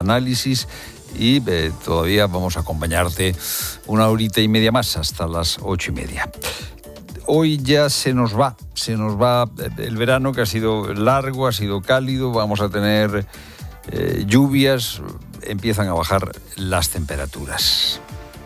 análisis y todavía vamos a acompañarte una horita y media más hasta las 8:30. Hoy ya se nos va el verano, que ha sido largo, ha sido cálido, vamos a tener lluvias, empiezan a bajar las temperaturas.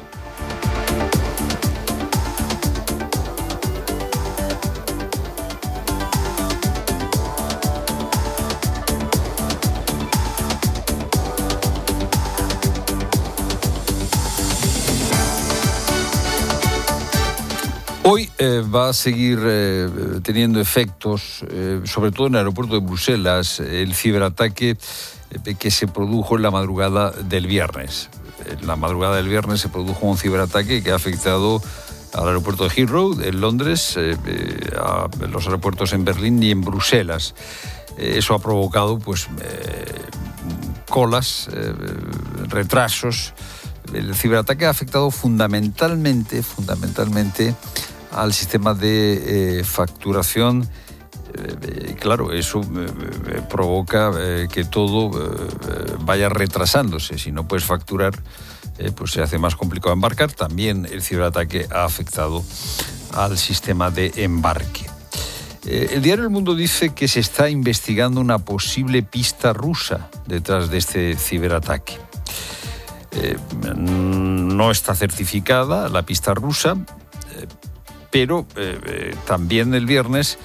Hoy va a seguir teniendo efectos, sobre todo en el aeropuerto de Bruselas, el ciberataque que se produjo en la madrugada del viernes. En la madrugada del viernes se produjo un ciberataque que ha afectado al aeropuerto de Heathrow, en Londres, a los aeropuertos en Berlín y en Bruselas. Eso ha provocado colas, retrasos. El ciberataque ha afectado fundamentalmente al sistema de facturación. Claro, eso provoca que todo vaya retrasándose. Si no puedes facturar, pues se hace más complicado embarcar. También el ciberataque ha afectado al sistema de embarque. El diario El Mundo dice que se está investigando una posible pista rusa detrás de este ciberataque. No está certificada la pista rusa, pero también el viernes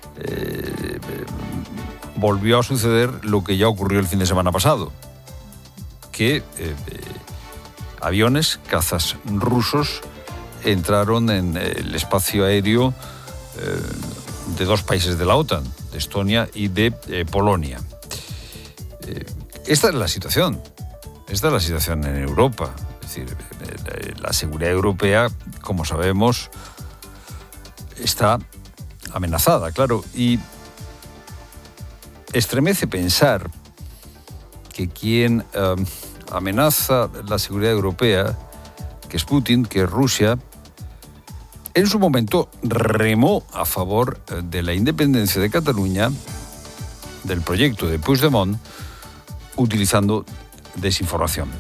volvió a suceder lo que ya ocurrió el fin de semana pasado, que aviones, cazas rusos, entraron en el espacio aéreo de dos países de la OTAN, de Estonia y de Polonia. Esta es la situación en Europa. Es decir, la seguridad europea, como sabemos, está amenazada, claro, y estremece pensar que quien amenaza la seguridad europea, que es Putin, que es Rusia, en su momento remó a favor de la independencia de Cataluña, del proyecto de Puigdemont, utilizando desinformación.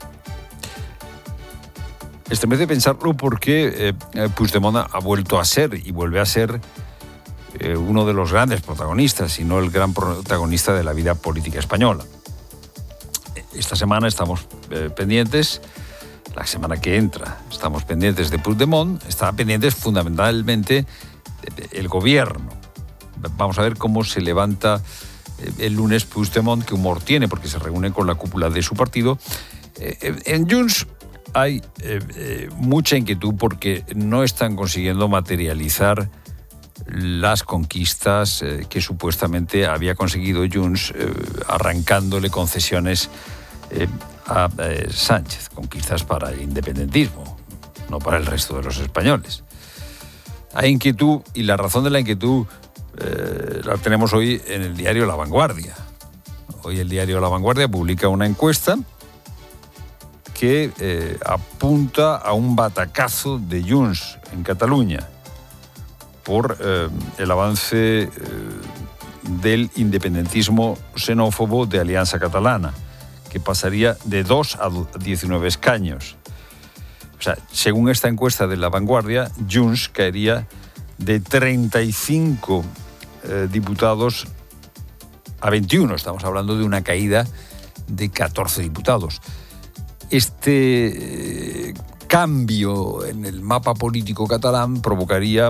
Estremece pensarlo porque Puigdemont ha vuelto a ser y vuelve a ser uno de los grandes protagonistas, si no el gran protagonista de la vida política española. Esta semana estamos pendientes, la semana que entra estamos pendientes de Puigdemont, está pendientes fundamentalmente el gobierno. Vamos a ver cómo se levanta el lunes Puigdemont, qué humor tiene, porque se reúne con la cúpula de su partido. En Junts hay mucha inquietud porque no están consiguiendo materializar las conquistas que supuestamente había conseguido Junts arrancándole concesiones a Sánchez, conquistas para el independentismo, no para el resto de los españoles. Hay inquietud y la razón de la inquietud la tenemos hoy en el diario La Vanguardia. Hoy el diario La Vanguardia publica una encuesta que apunta a un batacazo de Junts en Cataluña por el avance del independentismo xenófobo de Alianza Catalana, que pasaría de 2 a 19 escaños. O sea, según esta encuesta de La Vanguardia, Junts caería de 35 diputados a 21. Estamos hablando de una caída de 14 diputados. Este cambio en el mapa político catalán provocaría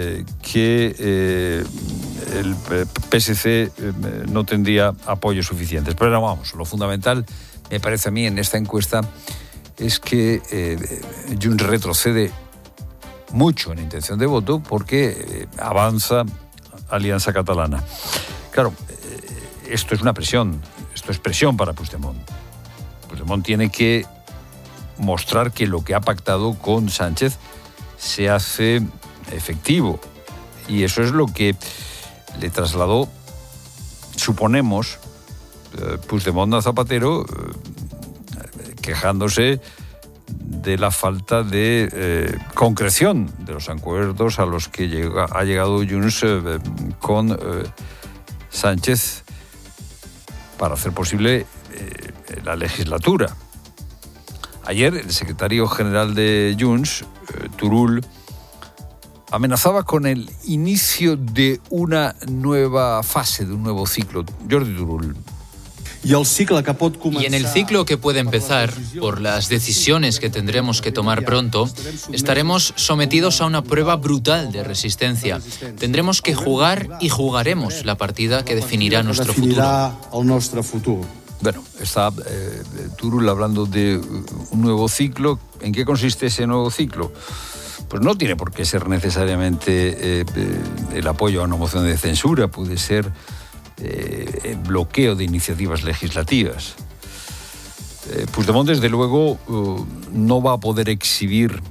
que el PSC no tendría apoyos suficientes. Pero vamos, lo fundamental, me parece a mí, en esta encuesta es que Junts retrocede mucho en intención de voto porque avanza Alianza Catalana. Claro, esto es una presión, esto es presión para Puigdemont. Puigdemont tiene que mostrar que lo que ha pactado con Sánchez se hace efectivo. Y eso es lo que le trasladó, suponemos, Puigdemont a Zapatero, quejándose de la falta de concreción de los acuerdos a los que ha llegado Junts con Sánchez para hacer posible la legislatura. Ayer el secretario general de Junts, Turull, amenazaba con el inicio de una nueva fase, de un nuevo ciclo. Jordi Turull. Y en el ciclo que puede empezar, por las decisiones que tendremos que tomar pronto, estaremos sometidos a una prueba brutal de resistencia. Tendremos que jugar y jugaremos la partida que definirá nuestro futuro. Bueno, está Turull hablando de un nuevo ciclo. ¿En qué consiste ese nuevo ciclo? Pues no tiene por qué ser necesariamente el apoyo a una moción de censura, puede ser el bloqueo de iniciativas legislativas. Puigdemont, desde luego, no va a poder exhibir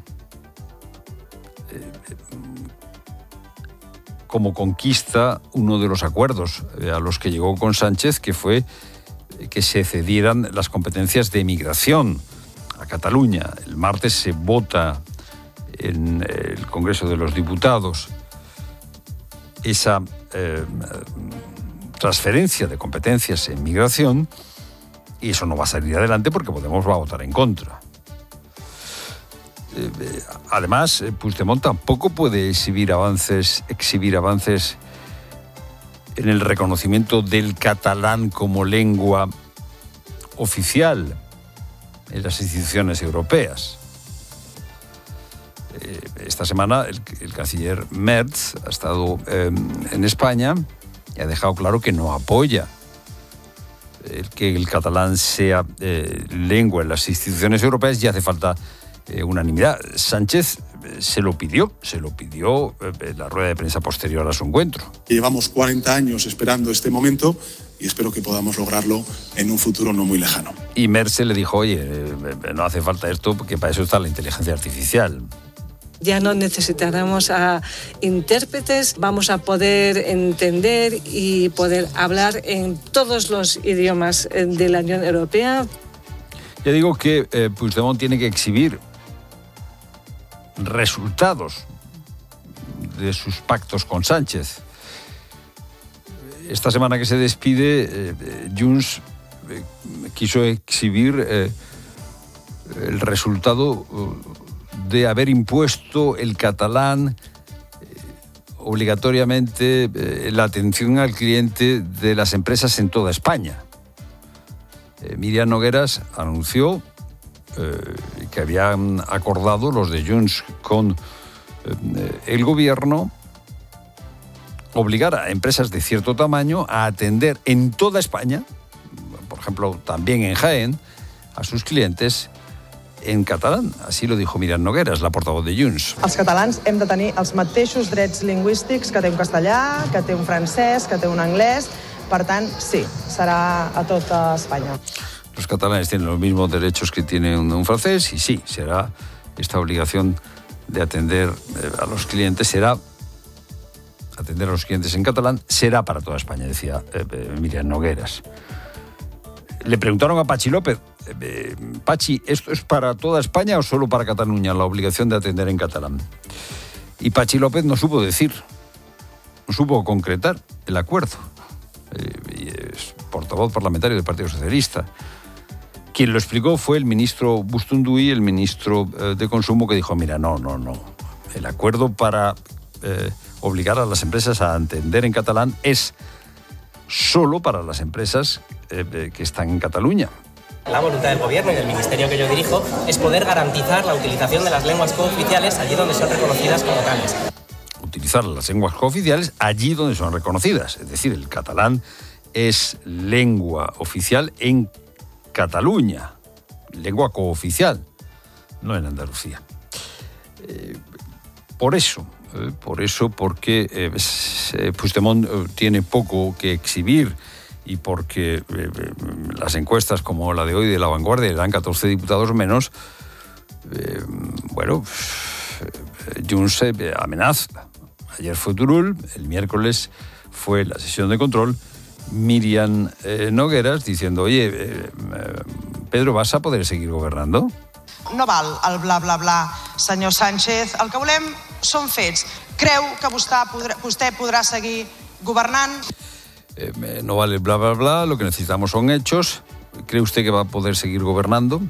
como conquista uno de los acuerdos a los que llegó con Sánchez, que fue que se cedieran las competencias de migración a Cataluña. El martes se vota en el Congreso de los Diputados esa transferencia de competencias en migración, y eso no va a salir adelante porque Podemos va a votar en contra. Además, Puigdemont tampoco puede exhibir avances en el reconocimiento del catalán como lengua oficial en las instituciones europeas. Esta semana el canciller Merz ha estado en España y ha dejado claro que no apoya que el catalán sea lengua en las instituciones europeas, y hace falta unanimidad. Sánchez se lo pidió en la rueda de prensa posterior a su encuentro. Llevamos 40 años esperando este momento y espero que podamos lograrlo en un futuro no muy lejano. Y Merz le dijo, oye, no hace falta esto porque para eso está la inteligencia artificial. Ya no necesitaremos a intérpretes, vamos a poder entender y poder hablar en todos los idiomas de la Unión Europea. Ya digo que Puigdemont tiene que exhibir resultados de sus pactos con Sánchez. Esta semana que se despide, Junts quiso exhibir el resultado de haber impuesto el catalán obligatoriamente la atención al cliente de las empresas en toda España. Míriam Nogueras anunció que habían acordado los de Junts con el gobierno obligar a empresas de cierto tamaño a atender en toda España, por ejemplo, también en Jaén, a sus clientes en catalán. Así lo dijo Míriam Nogueras, la portavoz de Junts. Els catalans hem de tenir els mateixos drets lingüístics que té un castellà, que té un francès, que té un anglès. Per tant, sí, serà a tota Espanya. Los catalanes tienen los mismos derechos que tiene un francés, y sí, será esta obligación de atender a los clientes, atender a los clientes en catalán, será para toda España, decía Míriam Nogueras. Le preguntaron a Patxi López, Patxi, ¿esto es para toda España o solo para Cataluña, la obligación de atender en catalán? Y Patxi López no supo decir, no supo concretar el acuerdo. Y es portavoz parlamentario del Partido Socialista. Quien lo explicó fue el ministro Bustunduy, el ministro de Consumo, que dijo, mira, no. El acuerdo para obligar a las empresas a atender en catalán es solo para las empresas que están en Cataluña. La voluntad del Gobierno y del Ministerio que yo dirijo es poder garantizar la utilización de las lenguas cooficiales allí donde son reconocidas como tales. Utilizar las lenguas cooficiales allí donde son reconocidas. Es decir, el catalán es lengua oficial en Cataluña, lengua cooficial, no en Andalucía. Porque Puigdemont tiene poco que exhibir y porque las encuestas como la de hoy de La Vanguardia le dan 14 diputados menos, Junts amenaza. Ayer fue Turull, el miércoles fue la sesión de control, Míriam Nogueras diciendo, oye, Pedro, ¿vas a poder seguir gobernando? No val el bla, bla, bla, senyor Sánchez. El que volem són fets. Creu que vostè podrà seguir governant? No vale bla, bla, bla. Lo que necesitamos son hechos. ¿cree usted que va a poder seguir gobernando?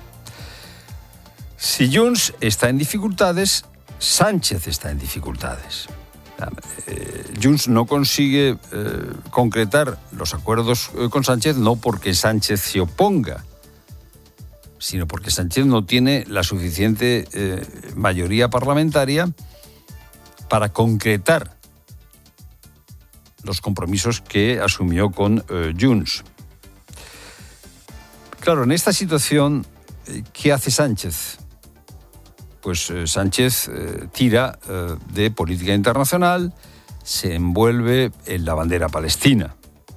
Si Junts está en dificultades, Sánchez está en dificultades. Junts no consigue concretar los acuerdos con Sánchez no porque Sánchez se oponga, sino porque Sánchez no tiene la suficiente mayoría parlamentaria para concretar los compromisos que asumió con Junts. Claro, en esta situación, ¿qué hace Sánchez? Pues Sánchez tira de política internacional, se envuelve en la bandera palestina.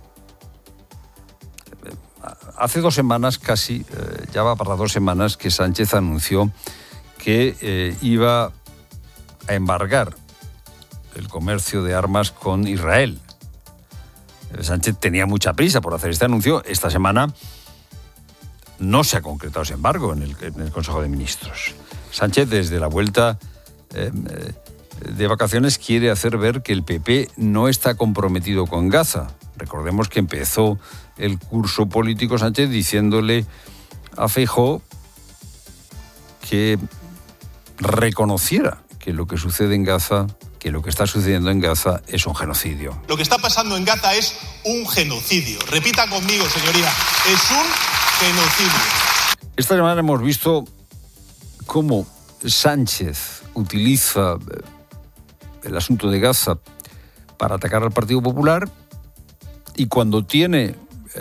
Hace 2 semanas casi, ya va para 2 semanas, que Sánchez anunció que iba a embargar el comercio de armas con Israel. Sánchez tenía mucha prisa por hacer este anuncio. Esta semana no se ha concretado ese embargo en el Consejo de Ministros. Sánchez, desde la vuelta de vacaciones, quiere hacer ver que el PP no está comprometido con Gaza. Recordemos que empezó el curso político Sánchez diciéndole a Feijóo que reconociera que lo que sucede en Gaza, que lo que está sucediendo en Gaza es un genocidio. Lo que está pasando en Gaza es un genocidio. Repita conmigo, señoría, es un genocidio. Esta semana hemos visto cómo Sánchez utiliza el asunto de Gaza para atacar al Partido Popular, y cuando tiene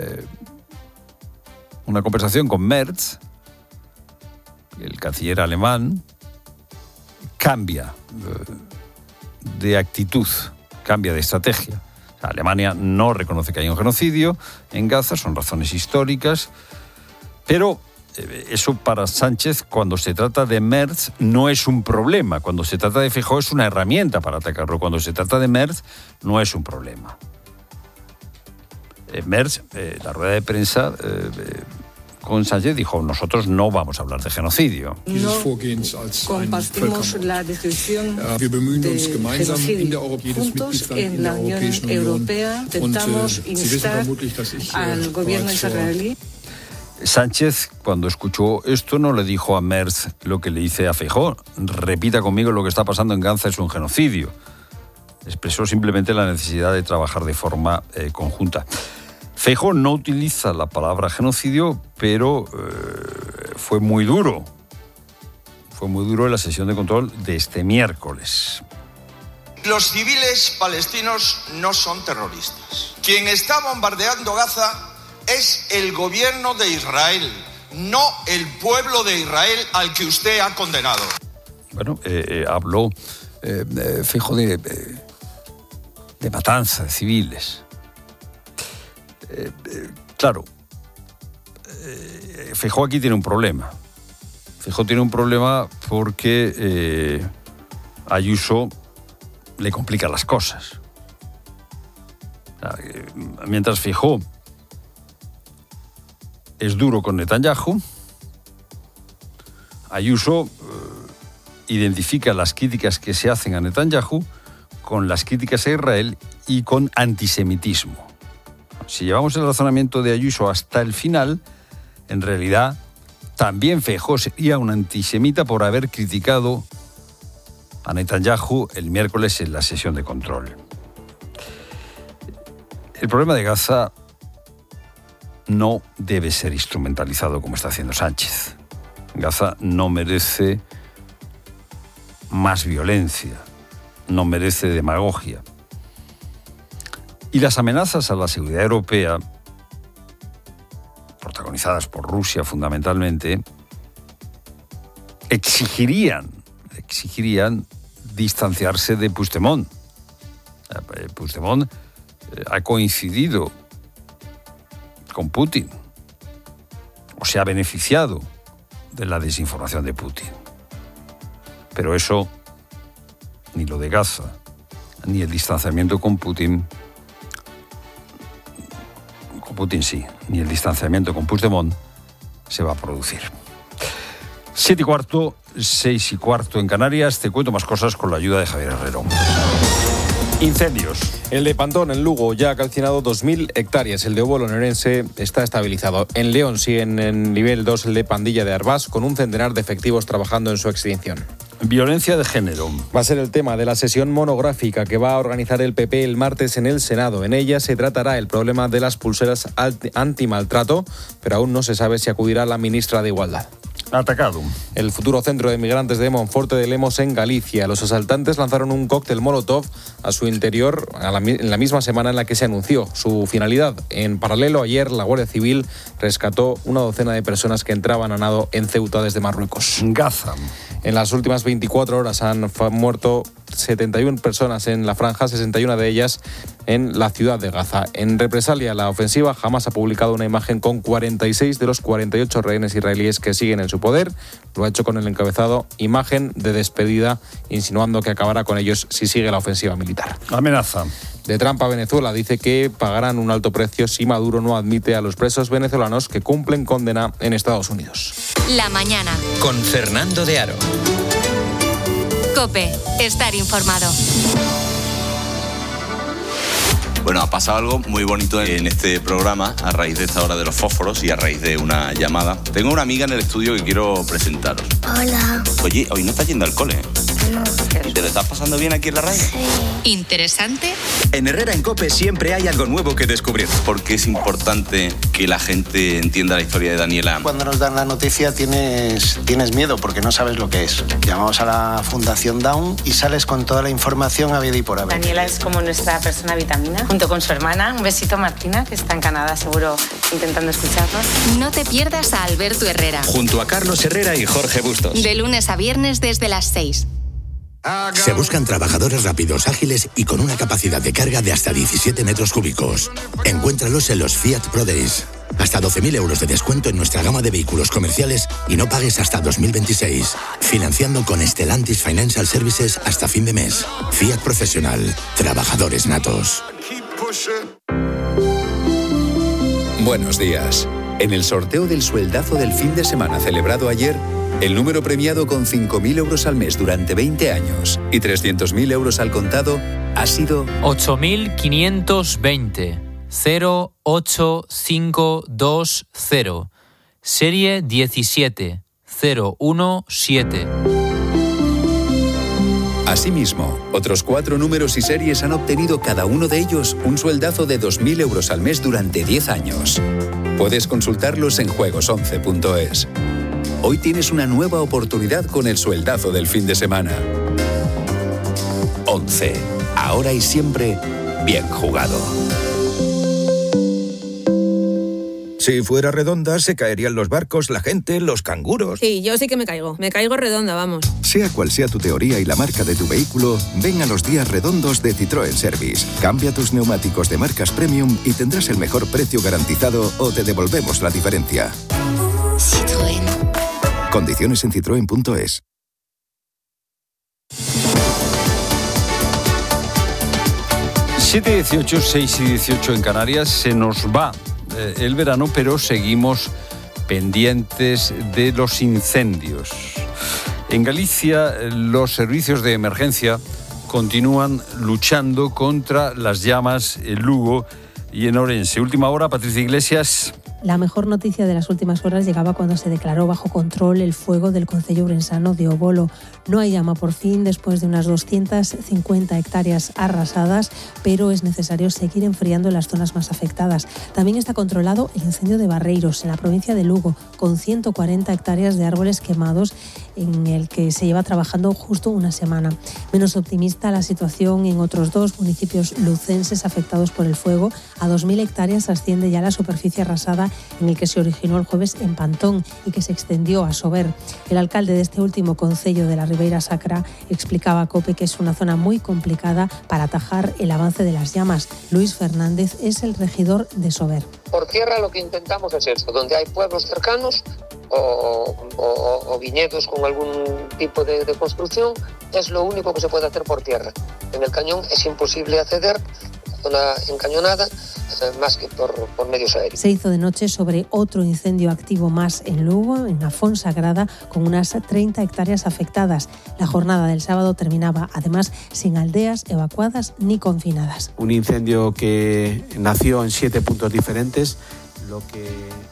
una conversación con Merz, el canciller alemán, cambia de actitud, cambia de estrategia. O sea, Alemania no reconoce que hay un genocidio en Gaza, son razones históricas, pero eso para Sánchez, cuando se trata de Merz, no es un problema. Cuando se trata de Feijóo es una herramienta para atacarlo. Cuando se trata de Merz, no es un problema. Merz, la rueda de prensa con Sánchez, dijo: nosotros no vamos a hablar de genocidio. No compartimos la descripción de genocidio. Juntos en la Unión Europea intentamos instar al gobierno israelí. Sánchez, cuando escuchó esto, no le dijo a Merz lo que le dice a Feijóo: repita conmigo, lo que está pasando en Gaza es un genocidio. Expresó simplemente la necesidad de trabajar de forma conjunta. Feijóo no utiliza la palabra genocidio, pero fue muy duro. Fue muy duro en la sesión de control de este miércoles. Los civiles palestinos no son terroristas. Quien está bombardeando Gaza es el gobierno de Israel, no el pueblo de Israel al que usted ha condenado. Bueno, habló Feijóo de matanza de civiles. Claro, Feijóo aquí tiene un problema. Feijóo tiene un problema porque Ayuso le complica las cosas. Mientras Feijóo es duro con Netanyahu, Ayuso identifica las críticas que se hacen a Netanyahu con las críticas a Israel y con antisemitismo. Si llevamos el razonamiento de Ayuso hasta el final, en realidad también Feijóo sería un antisemita por haber criticado a Netanyahu el miércoles en la sesión de control. El problema de Gaza no debe ser instrumentalizado como está haciendo Sánchez. Gaza no merece más violencia, no merece demagogia. Y las amenazas a la seguridad europea, protagonizadas por Rusia fundamentalmente, exigirían distanciarse de Puigdemont. Puigdemont ha coincidido con Putin, o se ha beneficiado de la desinformación de Putin. Pero eso, ni lo de Gaza, ni el distanciamiento con Putin sí, ni el distanciamiento con Puigdemont se va a producir. 7:15, 6:15 en Canarias. Te cuento más cosas con la ayuda de Javier Herrero. Incendios. El de Pantón, en Lugo, ya ha calcinado 2.000 hectáreas. El de Obolo Orense está estabilizado. En León sigue en nivel 2 el de Pandilla de Arbás, con un centenar de efectivos trabajando en su extinción. Violencia de género. Va a ser el tema de la sesión monográfica que va a organizar el PP el martes en el Senado. En ella se tratará el problema de las pulseras antimaltrato, pero aún no se sabe si acudirá la ministra de Igualdad. Atacado. El futuro centro de migrantes de Monforte de Lemos, en Galicia. Los asaltantes lanzaron un cóctel molotov a su interior en la misma semana en la que se anunció su finalidad. En paralelo, ayer la Guardia Civil rescató una docena de personas que entraban a nado en Ceuta desde Marruecos. Gaza. En las últimas 24 horas han muerto 71 personas en la franja, 61 de ellas en la ciudad de Gaza. En represalia a la ofensiva, Hamas ha publicado una imagen con 46 de los 48 rehenes israelíes que siguen en su poder. Lo ha hecho con el encabezado "Imagen de despedida", insinuando que acabará con ellos si sigue la ofensiva militar. Amenaza. De Trump a Venezuela dice que pagarán un alto precio si Maduro no admite a los presos venezolanos que cumplen condena en Estados Unidos. La mañana. Con Fernando de Aro. COPE. Estar informado. Bueno, ha pasado algo muy bonito en este programa a raíz de esta hora de los fósforos y a raíz de una llamada. Tengo una amiga en el estudio que quiero presentaros. Hola. Oye, hoy no estás yendo al cole. No. ¿Y te lo estás pasando bien aquí en la radio? Sí. ¿Interesante? En Herrera en COPE siempre hay algo nuevo que descubrir. ¿Por qué es importante que la gente entienda la historia de Daniela? Cuando nos dan la noticia tienes miedo porque no sabes lo que es. Llamamos a la Fundación Down y sales con toda la información habida y por haber. Daniela es como nuestra persona vitamina, junto con su hermana. Un besito, Martina, que está en Canadá, seguro intentando escucharnos. No te pierdas a Alberto Herrera. Junto a Carlos Herrera y Jorge Bustos. De lunes a viernes desde las 6. Se buscan trabajadores rápidos, ágiles y con una capacidad de carga de hasta 17 metros cúbicos. Encuéntralos en los Fiat Pro Days. Hasta 12.000 euros de descuento en nuestra gama de vehículos comerciales y no pagues hasta 2026. Financiando con Stellantis Financial Services hasta fin de mes. Fiat Profesional. Trabajadores natos. Buenos días. En el sorteo del sueldazo del fin de semana celebrado ayer, el número premiado con 5.000 euros al mes durante 20 años y 300.000 euros al contado ha sido 8.520 08520, serie 17017. Asimismo, otros 4 números y series han obtenido cada uno de ellos un sueldazo de 2.000 euros al mes durante 10 años. Puedes consultarlos en juegos11.es. Hoy tienes una nueva oportunidad con el sueldazo del fin de semana. 11. Ahora y siempre, bien jugado. Si fuera redonda, se caerían los barcos, la gente, los canguros. Sí, yo sí que me caigo redonda, vamos. Sea cual sea tu teoría y la marca de tu vehículo, ven a los días redondos de Citroën Service. Cambia tus neumáticos de marcas premium y tendrás el mejor precio garantizado o te devolvemos la diferencia. Citroën. Condiciones en citroen.es. Siete 18, 6 y 18 en Canarias. Se nos va el verano, pero seguimos pendientes de los incendios. En Galicia, los servicios de emergencia continúan luchando contra las llamas en Lugo y en Orense. Última hora, Patricia Iglesias. La mejor noticia de las últimas horas llegaba cuando se declaró bajo control el fuego del concello ourensano de Obolo. No hay llama por fin después de unas 250 hectáreas arrasadas, pero es necesario seguir enfriando las zonas más afectadas. También está controlado el incendio de Barreiros, en la provincia de Lugo, con 140 hectáreas de árboles quemados, en el que se lleva trabajando justo una semana. Menos optimista la situación en otros 2 municipios lucenses afectados por el fuego. A 2.000 hectáreas asciende ya la superficie arrasada en el que se originó el jueves en Pantón y que se extendió a Sober. El alcalde de este último concello de la Ribeira Sacra explicaba a COPE que es una zona muy complicada para atajar el avance de las llamas. Luis Fernández es el regidor de Sober. Por tierra lo que intentamos es eso, donde hay pueblos cercanos o viñedos con algún tipo de construcción, es lo único que se puede hacer por tierra. En el cañón es imposible acceder, zona encañonada, más que por medios aéreos. Se hizo de noche sobre otro incendio activo más en Lugo, en la Fonsagrada, con unas 30 hectáreas afectadas. La jornada del sábado terminaba, además, sin aldeas evacuadas ni confinadas. Un incendio que nació en 7 puntos diferentes, lo que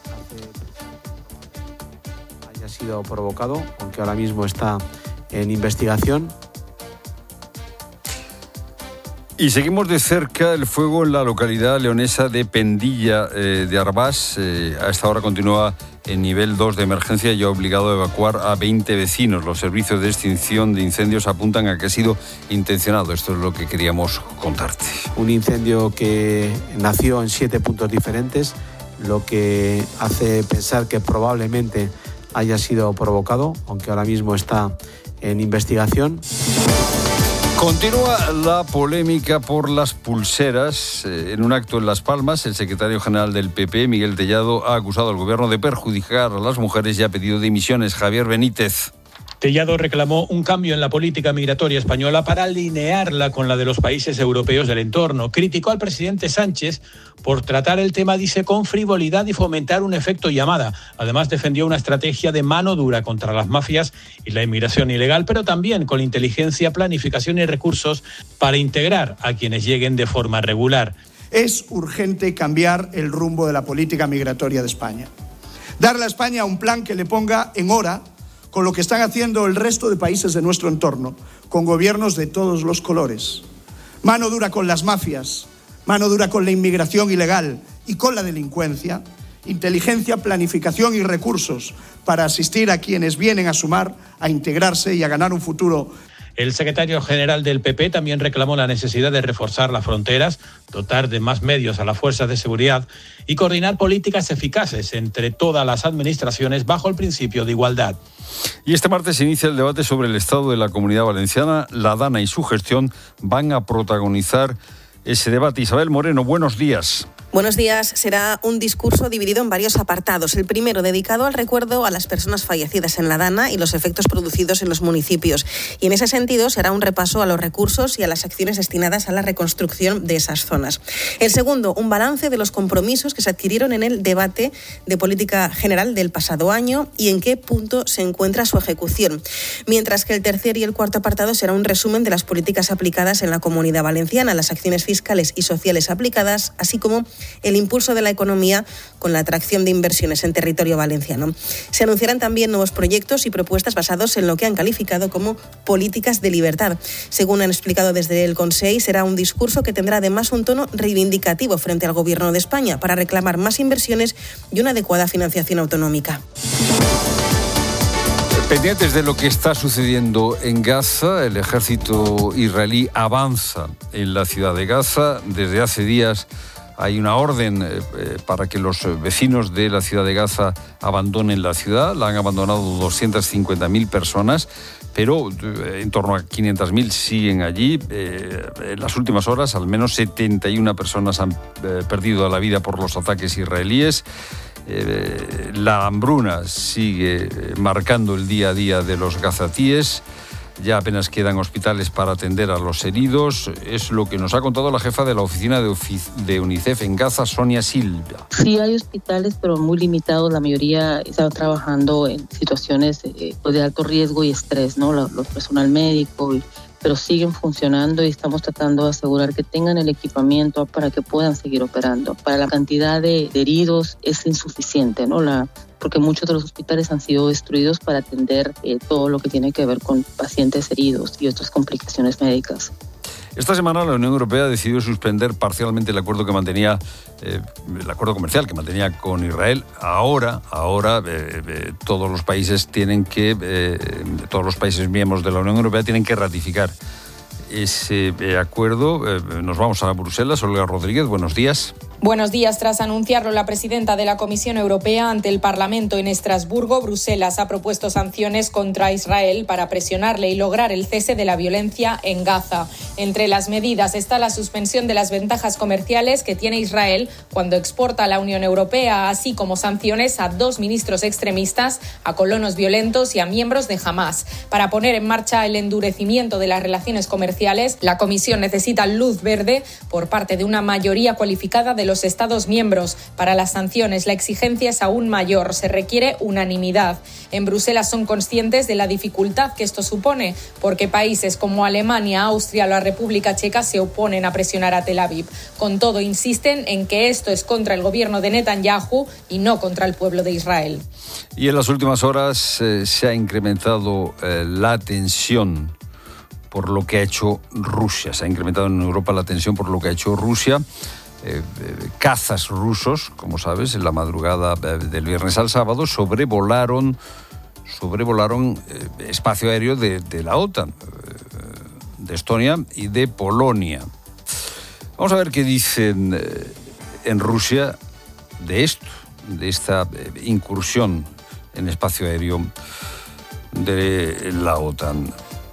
haya sido provocado, aunque ahora mismo está en investigación. Y seguimos de cerca el fuego en la localidad leonesa de Pendilla de Arbás. A esta hora continúa en nivel 2 de emergencia y ha obligado a evacuar a 20 vecinos. Los servicios de extinción de incendios apuntan a que ha sido intencionado. Esto es lo que queríamos contarte. Un incendio que nació en 7 puntos diferentes, lo que hace pensar que probablemente haya sido provocado, aunque ahora mismo está en investigación. Continúa la polémica por las pulseras. En un acto en Las Palmas, el secretario general del PP, Miguel Tellado, ha acusado al gobierno de perjudicar a las mujeres y ha pedido dimisiones. Javier Benítez. Tellado reclamó un cambio en la política migratoria española para alinearla con la de los países europeos del entorno. Criticó al presidente Sánchez por tratar el tema, dice, con frivolidad y fomentar un efecto llamada. Además, defendió una estrategia de mano dura contra las mafias y la inmigración ilegal, pero también con inteligencia, planificación y recursos para integrar a quienes lleguen de forma regular. Es urgente cambiar el rumbo de la política migratoria de España. Darle a España un plan que le ponga en hora con lo que están haciendo el resto de países de nuestro entorno, con gobiernos de todos los colores. Mano dura con las mafias, mano dura con la inmigración ilegal y con la delincuencia, inteligencia, planificación y recursos para asistir a quienes vienen a sumar, a integrarse y a ganar un futuro. El secretario general del PP también reclamó la necesidad de reforzar las fronteras, dotar de más medios a las fuerzas de seguridad y coordinar políticas eficaces entre todas las administraciones bajo el principio de igualdad. Y este martes se inicia el debate sobre el estado de la Comunidad Valenciana. La Dana y su gestión van a protagonizar ese debate. Isabel Moreno, buenos días. Buenos días. Será un discurso dividido en varios apartados. El primero dedicado al recuerdo a las personas fallecidas en la Dana y los efectos producidos en los municipios. Y en ese sentido será un repaso a los recursos y a las acciones destinadas a la reconstrucción de esas zonas. El segundo, un balance de los compromisos que se adquirieron en el debate de política general del pasado año y en qué punto se encuentra su ejecución. Mientras que el tercer y el cuarto apartado será un resumen de las políticas aplicadas en la Comunidad Valenciana, las acciones fiscales y sociales aplicadas, así como el impulso de la economía con la atracción de inversiones en territorio valenciano. Se anunciarán también nuevos proyectos y propuestas basados en lo que han calificado como políticas de libertad. Según han explicado desde el Consell, será un discurso que tendrá además un tono reivindicativo frente al Gobierno de España para reclamar más inversiones y una adecuada financiación autonómica. Pendientes de lo que está sucediendo en Gaza, el ejército israelí avanza en la ciudad de Gaza. Desde hace días hay una orden para que los vecinos de la ciudad de Gaza abandonen la ciudad. La han abandonado 250.000 personas, pero en torno a 500.000 siguen allí. En las últimas horas, al menos 71 personas han perdido la vida por los ataques israelíes. La hambruna sigue marcando el día a día de los gazatíes. Ya apenas quedan hospitales para atender a los heridos. Es lo que nos ha contado la jefa de la oficina de UNICEF en Gaza, Sonia Silva. Sí hay hospitales, pero muy limitados. La mayoría están trabajando en situaciones de alto riesgo y estrés, ¿no? Los personal médico, pero siguen funcionando y estamos tratando de asegurar que tengan el equipamiento para que puedan seguir operando. Para la cantidad de heridos es insuficiente, ¿no? Porque muchos de los hospitales han sido destruidos para atender todo lo que tiene que ver con pacientes heridos y otras complicaciones médicas. Esta semana la Unión Europea decidió suspender parcialmente el acuerdo comercial que mantenía con Israel. Ahora todos los países todos los países miembros de la Unión Europea tienen que ratificar ese acuerdo. Nos vamos a Bruselas. Olga Rodríguez, buenos días. Buenos días. Tras anunciarlo la presidenta de la Comisión Europea ante el Parlamento en Estrasburgo, Bruselas ha propuesto sanciones contra Israel para presionarle y lograr el cese de la violencia en Gaza. Entre las medidas está la suspensión de las ventajas comerciales que tiene Israel cuando exporta a la Unión Europea, así como sanciones a 2 ministros extremistas, a colonos violentos y a miembros de Hamás. Para poner en marcha el endurecimiento de las relaciones comerciales comerciales. La Comisión necesita luz verde por parte de una mayoría cualificada de los Estados miembros. Para las sanciones, la exigencia es aún mayor. Se requiere unanimidad. En Bruselas son conscientes de la dificultad que esto supone, porque países como Alemania, Austria o la República Checa se oponen a presionar a Tel Aviv. Con todo, insisten en que esto es contra el gobierno de Netanyahu y no contra el pueblo de Israel. Y en las últimas horas se ha incrementado la tensión por lo que ha hecho Rusia. Se ha incrementado en Europa la tensión por lo que ha hecho Rusia. Cazas rusos, como sabes, en la madrugada del viernes al sábado sobrevolaron espacio aéreo de la OTAN, de Estonia y de Polonia. Vamos a ver qué dicen en Rusia de esto, de esta incursión en espacio aéreo de la OTAN.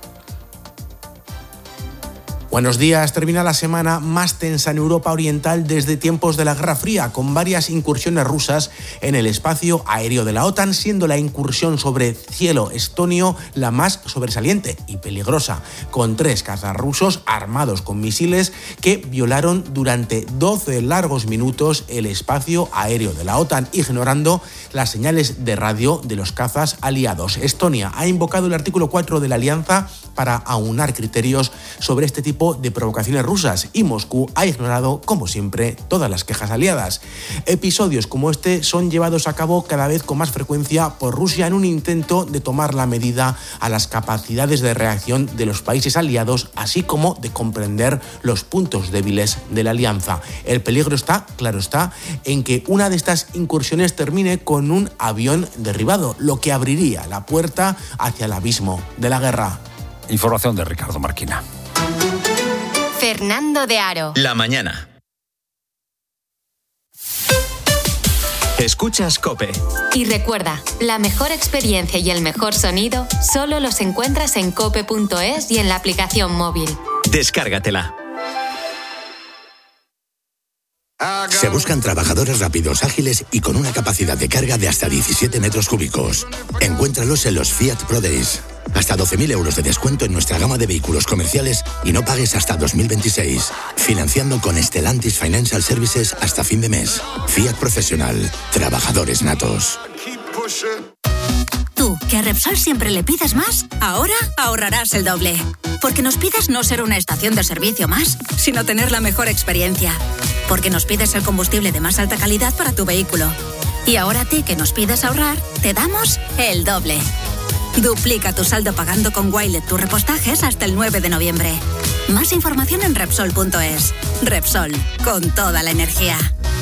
Buenos días. Termina la semana más tensa en Europa Oriental desde tiempos de la Guerra Fría, con varias incursiones rusas en el espacio aéreo de la OTAN, siendo la incursión sobre cielo estonio la más sobresaliente y peligrosa, con 3 cazas rusos armados con misiles que violaron durante 12 largos minutos el espacio aéreo de la OTAN, ignorando las señales de radio de los cazas aliados. Estonia ha invocado el artículo 4 de la alianza para aunar criterios sobre este tipo de provocaciones rusas, y Moscú ha ignorado, como siempre, todas las quejas aliadas. Episodios como este son llevados a cabo cada vez con más frecuencia por Rusia en un intento de tomar la medida a las capacidades de reacción de los países aliados, así como de comprender los puntos débiles de la alianza. El peligro está, claro está, en que una de estas incursiones termine con un avión derribado, lo que abriría la puerta hacia el abismo de la guerra. Información de Ricardo Marquina. Fernando de Aro. La mañana. Escuchas COPE. Y recuerda, la mejor experiencia y el mejor sonido solo los encuentras en cope.es y en la aplicación móvil. Descárgatela. Se buscan trabajadores rápidos, ágiles y con una capacidad de carga de hasta 17 metros cúbicos. Encuéntralos en los Fiat Pro Days. Hasta 12.000 euros de descuento en nuestra gama de vehículos comerciales y no pagues hasta 2026. Financiando con Stellantis Financial Services hasta fin de mes. Fiat Profesional. Trabajadores natos. Tú, que a Repsol siempre le pides más, ahora ahorrarás el doble. Porque nos pides no ser una estación de servicio más, sino tener la mejor experiencia. Porque nos pides el combustible de más alta calidad para tu vehículo. Y ahora a ti, que nos pides ahorrar, te damos el doble. Duplica tu saldo pagando con Wilet tus repostajes hasta el 9 de noviembre. Más información en Repsol.es. Repsol, con toda la energía.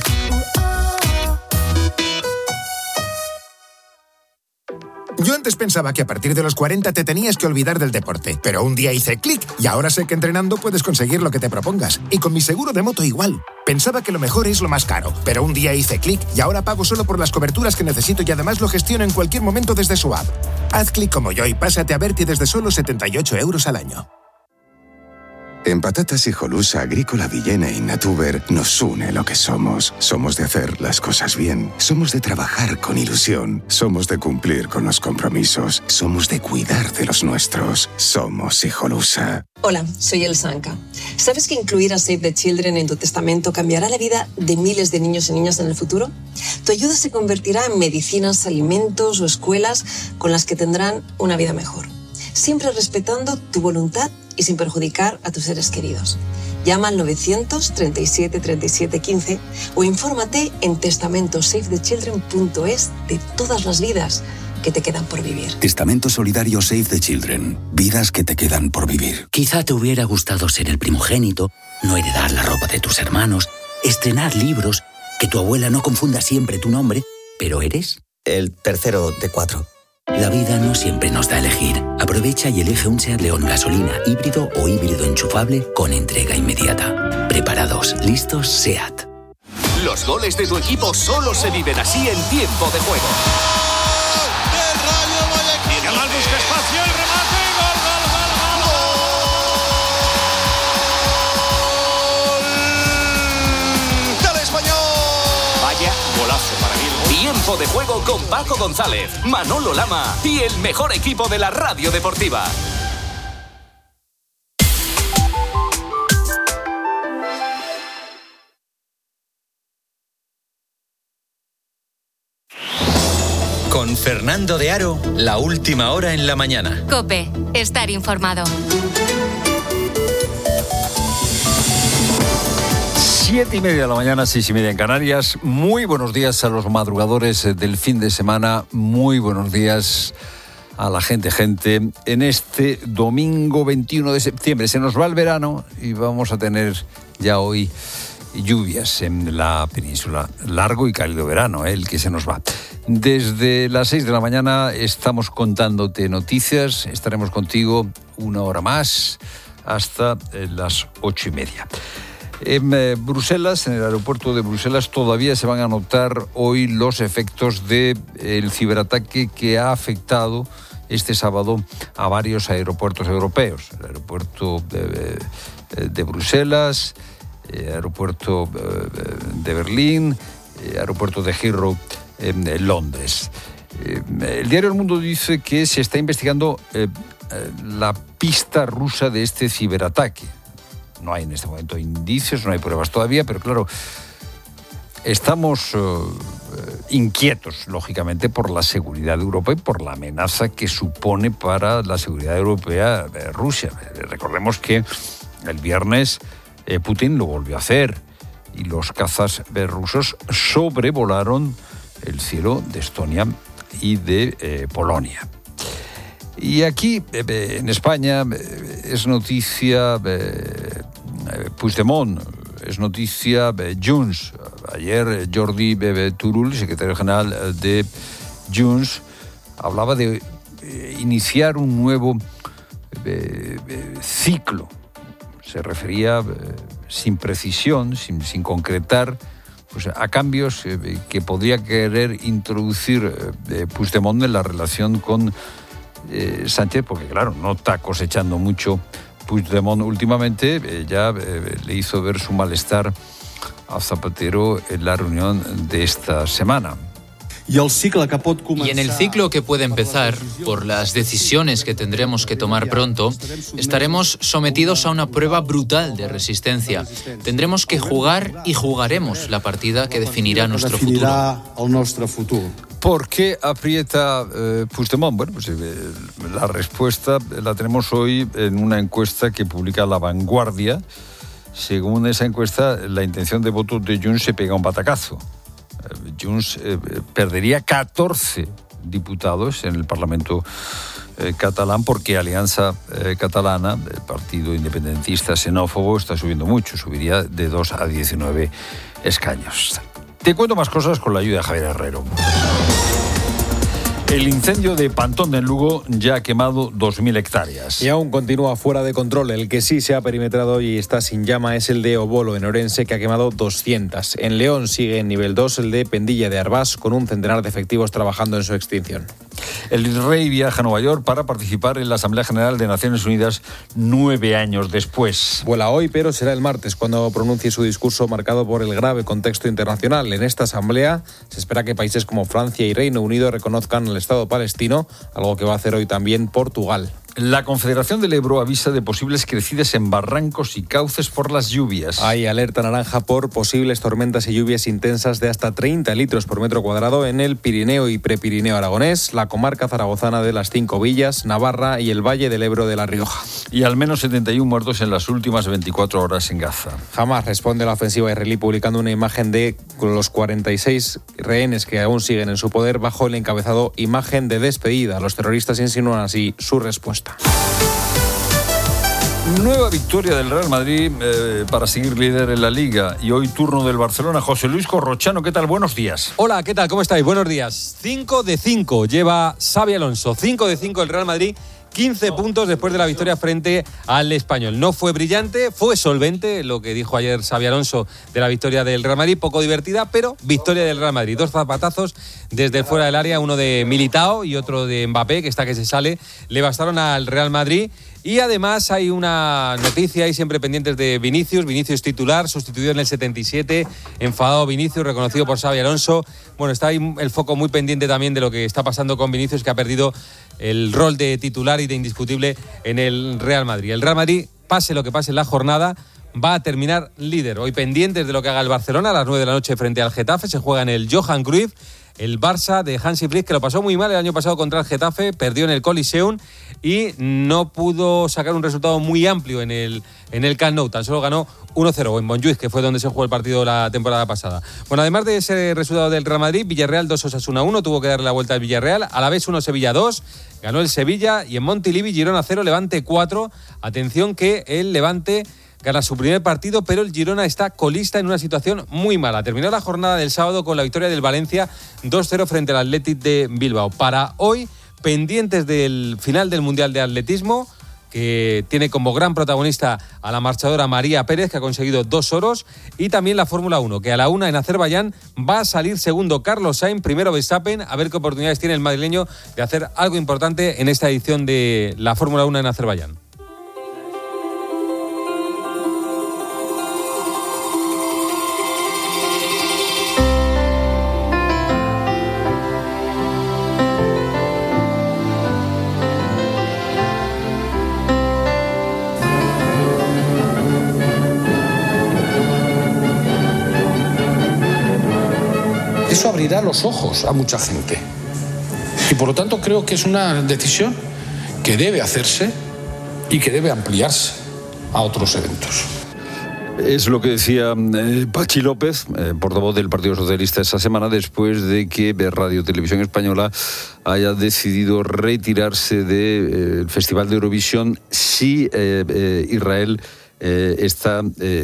Yo antes pensaba que a partir de los 40 te tenías que olvidar del deporte, pero un día hice clic y ahora sé que entrenando puedes conseguir lo que te propongas. Y con mi seguro de moto igual. Pensaba que lo mejor es lo más caro, pero un día hice clic y ahora pago solo por las coberturas que necesito y además lo gestiono en cualquier momento desde su app. Haz clic como yo y pásate a Berti desde solo 78 euros al año. En Patatas Hijolusa, Agrícola Villena y Natuber nos une lo que somos. Somos de hacer las cosas bien. Somos de trabajar con ilusión. Somos de cumplir con los compromisos. Somos de cuidar de los nuestros. Somos Hijolusa. Hola, soy Elsa Anca. ¿Sabes que incluir a Save the Children en tu testamento cambiará la vida de miles de niños y niñas en el futuro? Tu ayuda se convertirá en medicinas, alimentos o escuelas con las que tendrán una vida mejor. Siempre respetando tu voluntad y sin perjudicar a tus seres queridos. Llama al 937 37 15 o infórmate en testamentosavethechildren.es de todas las vidas que te quedan por vivir. Testamento solidario Save the Children. Vidas que te quedan por vivir. Quizá te hubiera gustado ser el primogénito, no heredar la ropa de tus hermanos, estrenar libros, que tu abuela no confunda siempre tu nombre, pero eres el tercero de 4. La vida no siempre nos da a elegir. Aprovecha y elige un SEAT León gasolina, híbrido o híbrido enchufable con entrega inmediata. Preparados, listos, SEAT. Los goles de tu equipo solo se viven así en tiempo de juego. Yamal busca espacio, el remate, gol, gol, gol, gol. ¡Del Español! Vaya golazo para mí. Tiempo de juego con Paco González, Manolo Lama y el mejor equipo de la radio deportiva. Fernando de Aro, la última hora en la mañana. COPE, estar informado. 7:30 de la mañana, 6:30 en Canarias. Muy buenos días a los madrugadores del fin de semana. Muy buenos días a la gente. En este domingo 21 de septiembre se nos va el verano y vamos a tener ya hoy lluvias en la península. Largo y cálido verano, el que se nos va. Desde las 6 de la mañana estamos contándote noticias. Estaremos contigo una hora más hasta las 8:30. En Bruselas, en el aeropuerto de Bruselas, todavía se van a notar hoy los efectos del ciberataque que ha afectado este sábado a varios aeropuertos europeos. El aeropuerto de Bruselas, aeropuerto de Berlín, aeropuerto de Heathrow en Londres. El diario El Mundo dice que se está investigando la pista rusa de este ciberataque. No hay en este momento indicios, no hay pruebas todavía, pero claro, estamos inquietos, lógicamente, por la seguridad de Europa y por la amenaza que supone para la seguridad europea Rusia. Recordemos que el viernes Putin lo volvió a hacer y los cazas rusos sobrevolaron el cielo de Estonia y de Polonia. Y aquí, en España, es noticia Puigdemont, es noticia Junts. Ayer Jordi Turull, secretario general de Junts, hablaba de iniciar un nuevo ciclo. Se refería sin precisión, sin concretar, pues, a cambios que podría querer introducir Puigdemont en la relación con Sánchez, porque claro, no está cosechando mucho Puigdemont últimamente. Ya le hizo ver su malestar a Zapatero en la reunión de esta semana. Y en el ciclo que puede empezar, por las decisiones que tendremos que tomar pronto, estaremos sometidos a una prueba brutal de resistencia. Tendremos que jugar y jugaremos la partida que definirá nuestro futuro. ¿Por qué aprieta Puigdemont? Bueno, pues la respuesta la tenemos hoy en una encuesta que publica La Vanguardia. Según esa encuesta, la intención de voto de Junts se pega un batacazo. Junts perdería 14 diputados en el Parlamento catalán porque Alianza Catalana, el partido independentista xenófobo, está subiendo mucho. Subiría de 2 a 19 escaños. Te cuento más cosas con la ayuda de Javier Herrero. El incendio de Pantón en Lugo ya ha quemado 2.000 hectáreas. Y aún continúa fuera de control. El que sí se ha perimetrado y está sin llama es el de Obolo, en Orense, que ha quemado 200. En León sigue en nivel 2 el de Pendilla de Arbás, con un centenar de efectivos trabajando en su extinción. El rey viaja a Nueva York para participar en la Asamblea General de Naciones Unidas 9 años después. Vuela hoy, pero será el martes cuando pronuncie su discurso marcado por el grave contexto internacional. En esta asamblea se espera que países como Francia y Reino Unido reconozcan al Estado palestino, algo que va a hacer hoy también Portugal. La Confederación del Ebro avisa de posibles crecidas en barrancos y cauces por las lluvias. Hay alerta naranja por posibles tormentas y lluvias intensas de hasta 30 litros por metro cuadrado en el Pirineo y Prepirineo aragonés, la comarca zaragozana de las 5 Villas, Navarra y el Valle del Ebro de La Rioja. Y al menos 71 muertos en las últimas 24 horas en Gaza. Hamas responde la ofensiva israelí publicando una imagen de los 46 rehenes que aún siguen en su poder bajo el encabezado "Imagen de despedida". Los terroristas insinúan así su respuesta. Nueva victoria del Real Madrid para seguir líder en la Liga. Y hoy turno del Barcelona. José Luis Corrochano, ¿qué tal? Buenos días. Hola, ¿qué tal? ¿Cómo estáis? Buenos días. 5 de 5 lleva Xabi Alonso. 5 de 5 el Real Madrid. 15 puntos después de la victoria frente al Español. No fue brillante, fue solvente, lo que dijo ayer Xabi Alonso de la victoria del Real Madrid, poco divertida, pero victoria del Real Madrid. 2 zapatazos desde fuera del área, uno de Militao y otro de Mbappé, que está que se sale, le bastaron al Real Madrid. Y además hay una noticia ahí siempre pendientes de Vinicius. Vinicius titular, sustituido en el 77, enfadado Vinicius, reconocido por Xabi Alonso. Bueno, está ahí el foco muy pendiente también de lo que está pasando con Vinicius, que ha perdido el rol de titular y de indiscutible en el Real Madrid. El Real Madrid, pase lo que pase en la jornada, va a terminar líder. Hoy pendientes de lo que haga el Barcelona a las 9 de la noche frente al Getafe. Se juega en el Johan Cruyff. el Barça de Hansi Flick, que lo pasó muy mal el año pasado contra el Getafe, perdió en el Coliseum y no pudo sacar un resultado muy amplio en el Camp Nou. Tan solo ganó 1-0 o en Montjuïc, que fue donde se jugó el partido la temporada pasada. Bueno, además de ese resultado del Real Madrid, Villarreal 2, Osasuna 1, tuvo que darle la vuelta al Villarreal, Alavés 1, Sevilla 2, ganó el Sevilla, y en Montilivi, Girona 0, Levante 4. Atención que el Levante gana su primer partido, pero el Girona está colista en una situación muy mala. Terminó la jornada del sábado con la victoria del Valencia 2-0 frente al Athletic de Bilbao. Para hoy, pendientes del final del Mundial de Atletismo, que tiene como gran protagonista a la marchadora María Pérez, que ha conseguido 2 oros, y también la Fórmula 1, que a la 1 en Azerbaiyán va a salir segundo Carlos Sainz, primero Verstappen, a ver qué oportunidades tiene el madrileño de hacer algo importante en esta edición de la Fórmula 1 en Azerbaiyán. Eso abrirá los ojos a mucha gente. Y por lo tanto creo que es una decisión que debe hacerse y que debe ampliarse a otros eventos. Es lo que decía Pachi López, portavoz del Partido Socialista, esa semana, después de que Radio Televisión Española haya decidido retirarse del Festival de Eurovisión si Israel está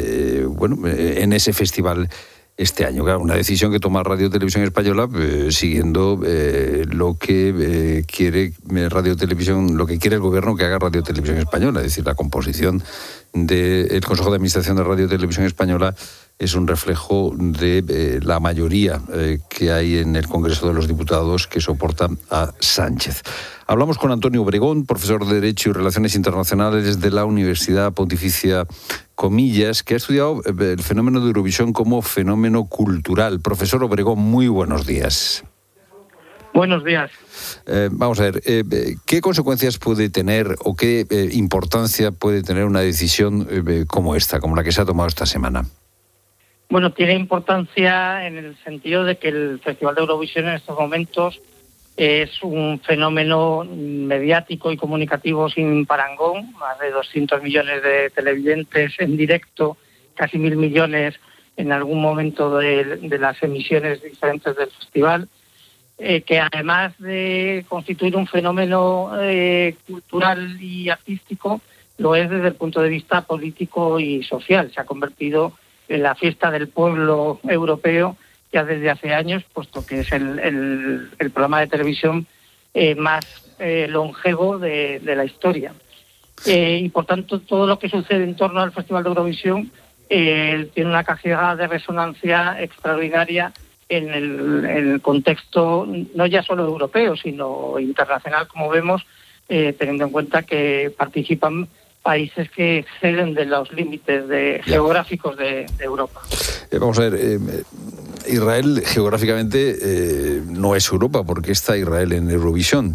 en ese festival este año. Claro, una decisión que toma Radio Televisión Española siguiendo lo que quiere Radio Televisión, lo que quiere el gobierno que haga Radio Televisión Española, es decir, la composición del Consejo de Administración de Radio Televisión Española es un reflejo de la mayoría que hay en el Congreso de los Diputados que soporta a Sánchez. Hablamos con Antonio Obregón, profesor de Derecho y Relaciones Internacionales de la Universidad Pontificia Comillas, que ha estudiado el fenómeno de Eurovisión como fenómeno cultural. Profesor Obregón, muy buenos días. Buenos días. Vamos a ver, ¿qué consecuencias puede tener o qué importancia puede tener una decisión como esta, como la que se ha tomado esta semana? Bueno, tiene importancia en el sentido de que el Festival de Eurovisión en estos momentos es un fenómeno mediático y comunicativo sin parangón, más de 200 millones de televidentes en directo, casi 1.000 millones en algún momento de las emisiones diferentes del festival, que además de constituir un fenómeno cultural y artístico, lo es desde el punto de vista político y social. Se ha convertido en la fiesta del pueblo europeo ya desde hace años, puesto que es el programa de televisión más longevo de la historia. Y por tanto, todo lo que sucede en torno al Festival de Eurovisión tiene una caja de resonancia extraordinaria en el contexto no ya solo europeo, sino internacional, como vemos, teniendo en cuenta que participan países que exceden de los límites geográficos de Europa. Vamos a ver, Israel geográficamente no es Europa. ¿Por qué está Israel en Eurovisión?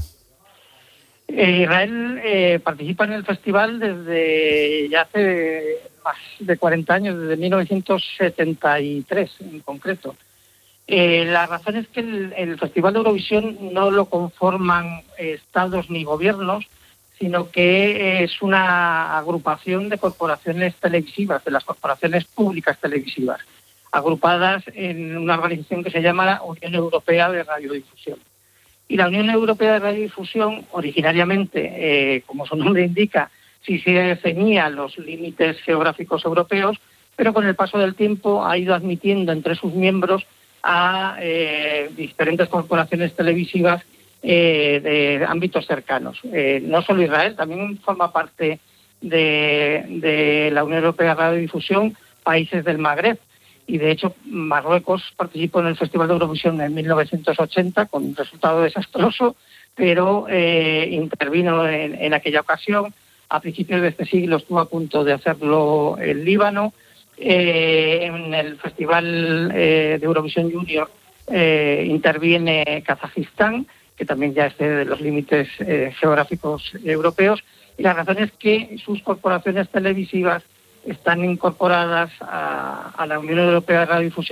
Israel participa en el festival desde ya hace más de 40 años, desde 1973 en concreto. La razón es que el Festival de Eurovisión no lo conforman estados ni gobiernos, sino que es una agrupación de corporaciones televisivas, de las corporaciones públicas televisivas, agrupadas en una organización que se llama la Unión Europea de Radiodifusión. Y la Unión Europea de Radiodifusión, originariamente, como su nombre indica, sí se ceñía a los límites geográficos europeos, pero con el paso del tiempo ha ido admitiendo entre sus miembros a diferentes corporaciones televisivas de ámbitos cercanos. No solo Israel, también forma parte de la Unión Europea de Radiodifusión países del Magreb. Y de hecho Marruecos participó en el Festival de Eurovisión en 1980 con un resultado desastroso, pero intervino en aquella ocasión. A principios de este siglo estuvo a punto de hacerlo el Líbano. En el Festival de Eurovisión Junior interviene Kazajistán, que también ya excede de los límites geográficos europeos, y la razón es que sus corporaciones televisivas están incorporadas a la Unión Europea de Radiodifusión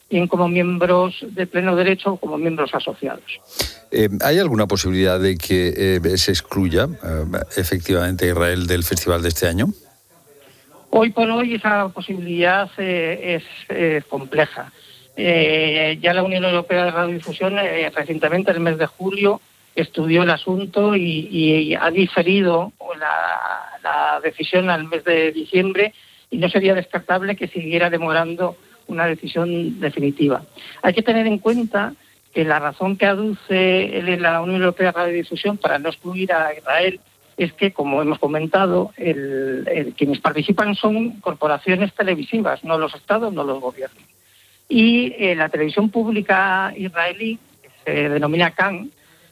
bien como miembros de pleno derecho o como miembros asociados. ¿Hay alguna posibilidad de que se excluya efectivamente Israel del festival de este año? Hoy por hoy esa posibilidad es compleja. Ya la Unión Europea de Radiodifusión recientemente, en el mes de julio, estudió el asunto y ha diferido la decisión al mes de diciembre, y no sería descartable que siguiera demorando una decisión definitiva. Hay que tener en cuenta que la razón que aduce la Unión Europea de Radiodifusión para no excluir a Israel es que, como hemos comentado, quienes participan son corporaciones televisivas, no los estados, no los gobiernos. Y la televisión pública israelí, que se denomina Kan,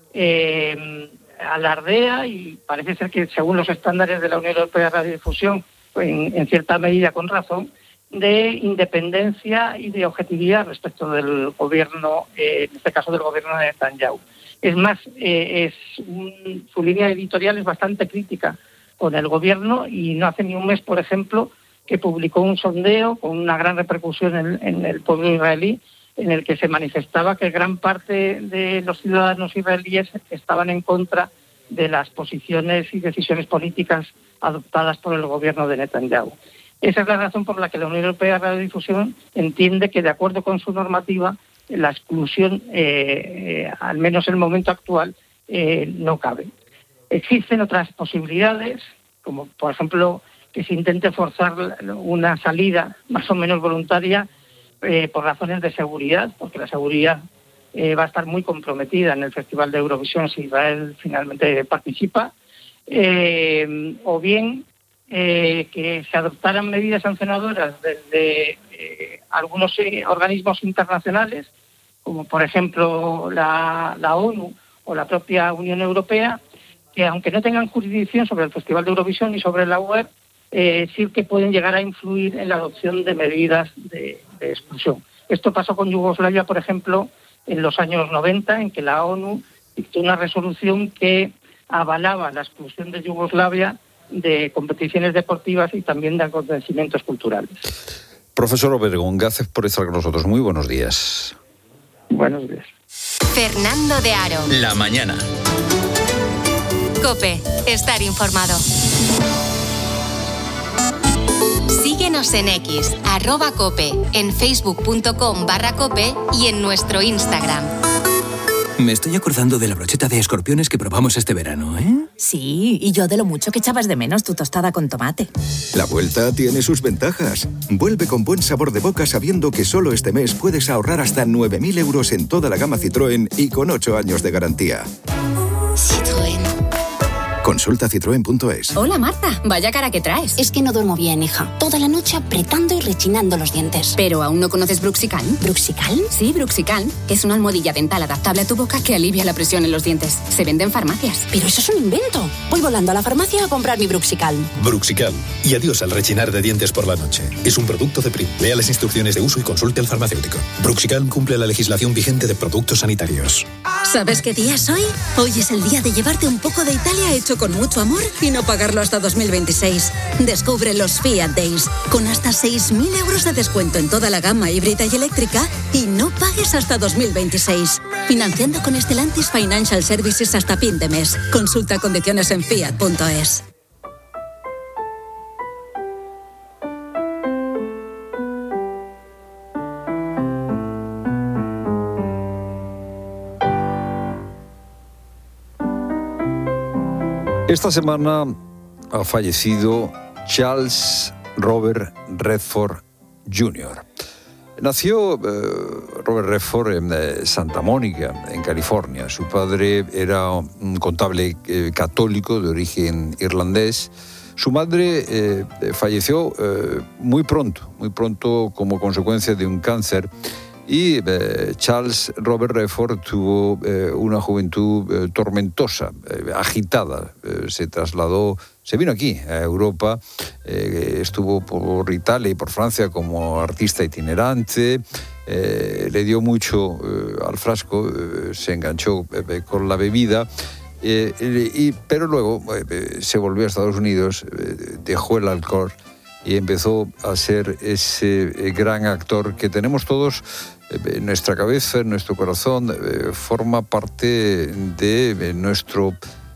alardea, y parece ser que según los estándares de la Unión Europea de Radiodifusión, en cierta medida con razón, de independencia y de objetividad respecto del gobierno, en este caso del gobierno de Netanyahu. Es más, su línea editorial es bastante crítica con el gobierno, y no hace ni un mes, por ejemplo, que publicó un sondeo con una gran repercusión en el pueblo israelí, en el que se manifestaba que gran parte de los ciudadanos israelíes estaban en contra de las posiciones y decisiones políticas adoptadas por el gobierno de Netanyahu. Esa es la razón por la que la Unión Europea de Radiodifusión entiende que, de acuerdo con su normativa, la exclusión, al menos en el momento actual, no cabe. Existen otras posibilidades, como por ejemplo que se intente forzar una salida más o menos voluntaria por razones de seguridad, porque la seguridad va a estar muy comprometida en el Festival de Eurovisión si Israel finalmente participa, o bien que se adoptaran medidas sancionadoras desde algunos organismos internacionales, como por ejemplo la ONU o la propia Unión Europea, que aunque no tengan jurisdicción sobre el Festival de Eurovisión ni sobre la UE, sí que pueden llegar a influir en la adopción de medidas de exclusión. Esto pasó con Yugoslavia, por ejemplo, en los años 90, en que la ONU dictó una resolución que avalaba la exclusión de Yugoslavia de competiciones deportivas y también de acontecimientos culturales. Profesor Obregón, gracias por estar con nosotros. Muy buenos días. Buenos días. Fernando de Aro. La mañana. COPE. Estar informado. Síguenos en X, @COPE, en facebook.com/COPE y en nuestro Instagram. Me estoy acordando de la brocheta de escorpiones que probamos este verano, ¿eh? Sí, y yo de lo mucho que echabas de menos tu tostada con tomate. La vuelta tiene sus ventajas. Vuelve con buen sabor de boca sabiendo que solo este mes puedes ahorrar hasta 9.000 euros en toda la gama Citroën y con 8 años de garantía. Citroën. Consulta citroen.es. Hola Marta, vaya cara que traes. Es que no duermo bien, hija. Toda la noche apretando y rechinando los dientes. ¿Pero aún no conoces Bruxical? ¿Bruxical? Sí, Bruxical, que es una almohadilla dental adaptable a tu boca que alivia la presión en los dientes. Se vende en farmacias. Pero eso es un invento. Voy volando a la farmacia a comprar mi Bruxical. Bruxical. Y adiós al rechinar de dientes por la noche. Es un producto de Prim. Lea las instrucciones de uso y consulte al farmacéutico. Bruxical cumple la legislación vigente de productos sanitarios. ¿Sabes qué día es hoy? Hoy es el día de llevarte un poco de Italia hecho con mucho amor y no pagarlo hasta 2026. Descubre los Fiat Days, con hasta 6.000 euros de descuento en toda la gama híbrida y eléctrica, y no pagues hasta 2026. Financiando con Stellantis Financial Services hasta fin de mes. Consulta condiciones en fiat.es. Esta semana ha fallecido Charles Robert Redford Jr. Nació Robert Redford en Santa Mónica, en California. Su padre era un contable católico de origen irlandés. Su madre falleció muy pronto como consecuencia de un cáncer. Y Charles Robert Redford tuvo una juventud tormentosa, agitada. Se vino aquí, a Europa, estuvo por Italia y por Francia como artista itinerante, le dio mucho al frasco, se enganchó con la bebida, pero luego se volvió a Estados Unidos, dejó el alcohol y empezó a ser ese gran actor que tenemos todos en nuestra cabeza, en nuestro corazón, forma parte de nuestro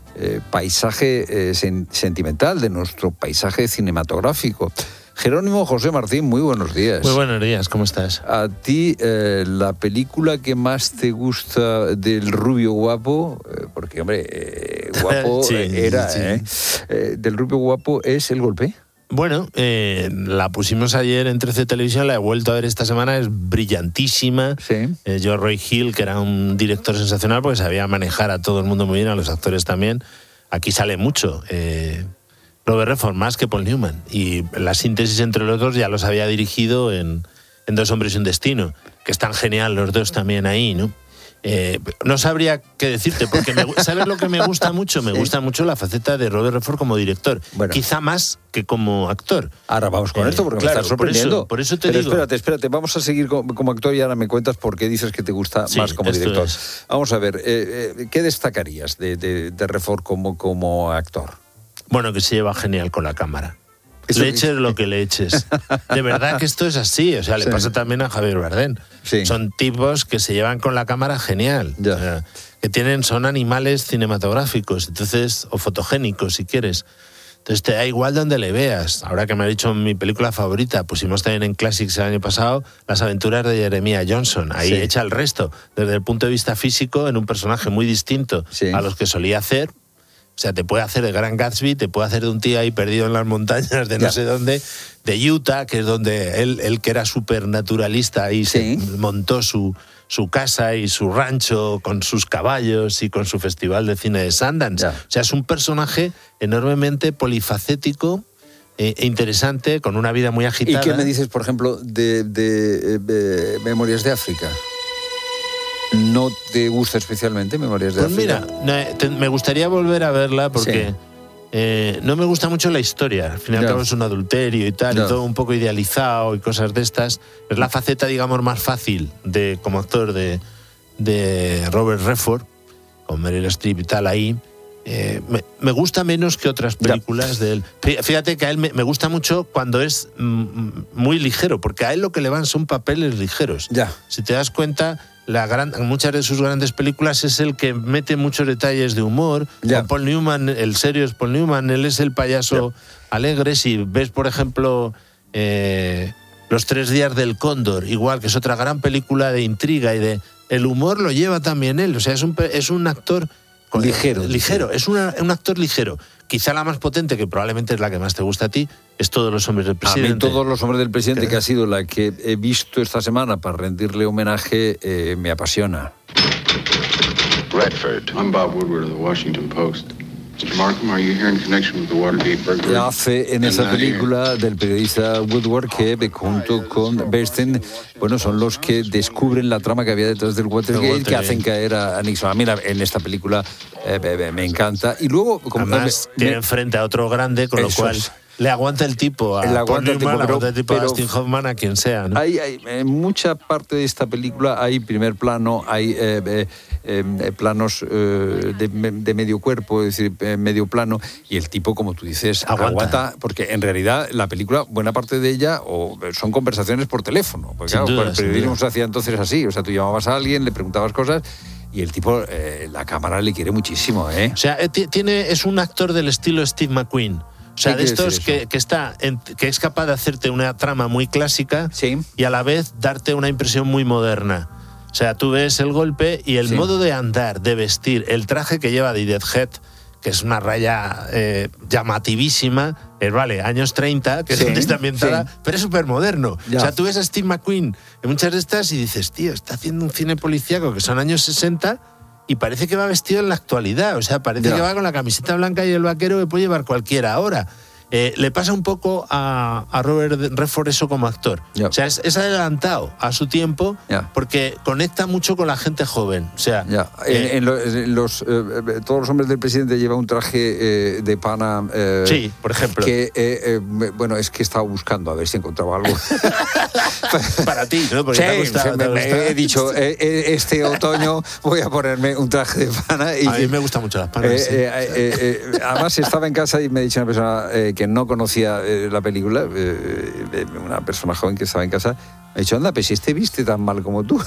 paisaje sentimental, de nuestro paisaje cinematográfico. Jerónimo José Martín, muy buenos días. Muy buenos días, ¿cómo estás? A ti, la película que más te gusta del rubio guapo, porque, hombre, guapo sí, era, sí. Del rubio guapo, ¿es El Golpe? Bueno, la pusimos ayer en 13 Televisión, la he vuelto a ver esta semana, es brillantísima. Sí. Joe Roy Hill, que era un director sensacional, porque sabía manejar a todo el mundo muy bien, a los actores también. Aquí sale mucho. Robert Redford más que Paul Newman, y la síntesis entre los dos ya los había dirigido en Dos hombres y un destino, que están genial los dos también ahí, ¿no? No sabría qué decirte, porque ¿sabes lo que me gusta mucho? Me gusta mucho la faceta de Robert Redford como director, quizá más que como actor. Ahora vamos con esto, porque me estás sorprendiendo. Por eso te digo. Espérate, vamos a seguir como actor y ahora me cuentas por qué dices que te gusta más como director. Vamos a ver, ¿qué destacarías de Redford como actor? Bueno, que se lleva genial con la cámara. Le eches lo que le eches. De verdad que esto es así. O sea, le pasa también a Javier Bardem. Sí. Son tipos que se llevan con la cámara genial. O sea, que son animales cinematográficos, entonces, o fotogénicos, si quieres. Entonces te da igual donde le veas. Ahora que me ha dicho mi película favorita, pusimos también en Classics el año pasado Las aventuras de Jeremiah Johnson. Ahí echa el resto. Desde el punto de vista físico, en un personaje muy distinto a los que solía hacer. O sea, te puede hacer de Gran Gatsby, te puede hacer de un tío ahí perdido en las montañas de no sé dónde, de Utah, que es donde él que era súper naturalista, ahí se montó su casa y su rancho con sus caballos y con su festival de cine de Sundance. O sea, es un personaje enormemente polifacético e interesante, con una vida muy agitada. ¿Y qué me dices, por ejemplo, de Memorias de África? ¿No te gusta especialmente Memorias de África? Mira, me gustaría volver a verla porque no me gusta mucho la historia. Al fin y al cabo es un adulterio y tal, y todo un poco idealizado y cosas de estas. Es la faceta, digamos, más fácil como actor de Robert Redford, con Meryl Streep y tal ahí. Me gusta menos que otras películas de él. Fíjate que a él me gusta mucho cuando es muy ligero, porque a él lo que le van son papeles ligeros. Si te das cuenta, muchas de sus grandes películas es el que mete muchos detalles de humor. Con Paul Newman, el serio es Paul Newman, él es el payaso alegre. Si ves, por ejemplo, Los 3 días del cóndor, igual, que es otra gran película de intriga y de... El humor lo lleva también él, o sea, es un actor... Ligero, es un actor ligero. Quizá la más potente, que probablemente es la que más te gusta a ti, es Todos los hombres del presidente. A mí Todos los hombres del presidente, que ha sido la que he visto esta semana para rendirle homenaje, me apasiona. Redford. I'm Bob Woodward of the Washington Post. Mr. Markham, are you here in connection with the Watergate burglary? Hace en esa película del periodista Woodward que junto con Bernstein, son los que descubren la trama que había detrás del Watergate, que hacen caer a Nixon. A mí en esta película me encanta. Y luego... Además, tiene frente a otro grande, con lo cual... Le aguanta el tipo a Paul Newman, le aguanta el tipo a Dustin Hoffman, a quien sea, ¿no? En mucha parte de esta película hay primer plano, hay planos de medio cuerpo, es decir, medio plano, y el tipo, como tú dices, aguanta, porque en realidad la película, buena parte de ella son conversaciones por teléfono, porque el periodismo se hacía entonces así, o sea, tú llamabas a alguien, le preguntabas cosas, y el tipo, la cámara le quiere muchísimo, ¿eh? O sea, es un actor del estilo Steve McQueen. O sea, de estos que es capaz de hacerte una trama muy clásica y a la vez darte una impresión muy moderna. O sea, tú ves El Golpe y el modo de andar, de vestir, el traje que lleva de Deadhead, que es una raya llamativísima, años 30, que es donde está ambientada, pero es súper moderno. O sea, tú ves a Steve McQueen en muchas de estas y dices, tío, está haciendo un cine policíaco que son años 60... Y parece que va vestido en la actualidad, o sea, parece que va con la camiseta blanca y el vaquero que puede llevar cualquiera ahora. Le pasa un poco a Robert Redford eso como actor. O sea, es adelantado a su tiempo porque conecta mucho con la gente joven. O sea, Todos los hombres del presidente lleva un traje de pana. Sí, por ejemplo. Que, es que estaba buscando a ver si encontraba algo. Para ti, ¿no? Porque te ha gustado. He dicho, este otoño voy a ponerme un traje de pana. A mí me gustan mucho las panas. Además, estaba en casa y me ha dicho una persona que no conocía la película, una persona joven que estaba en casa, me ha dicho, anda, pues si este viste tan mal como tú.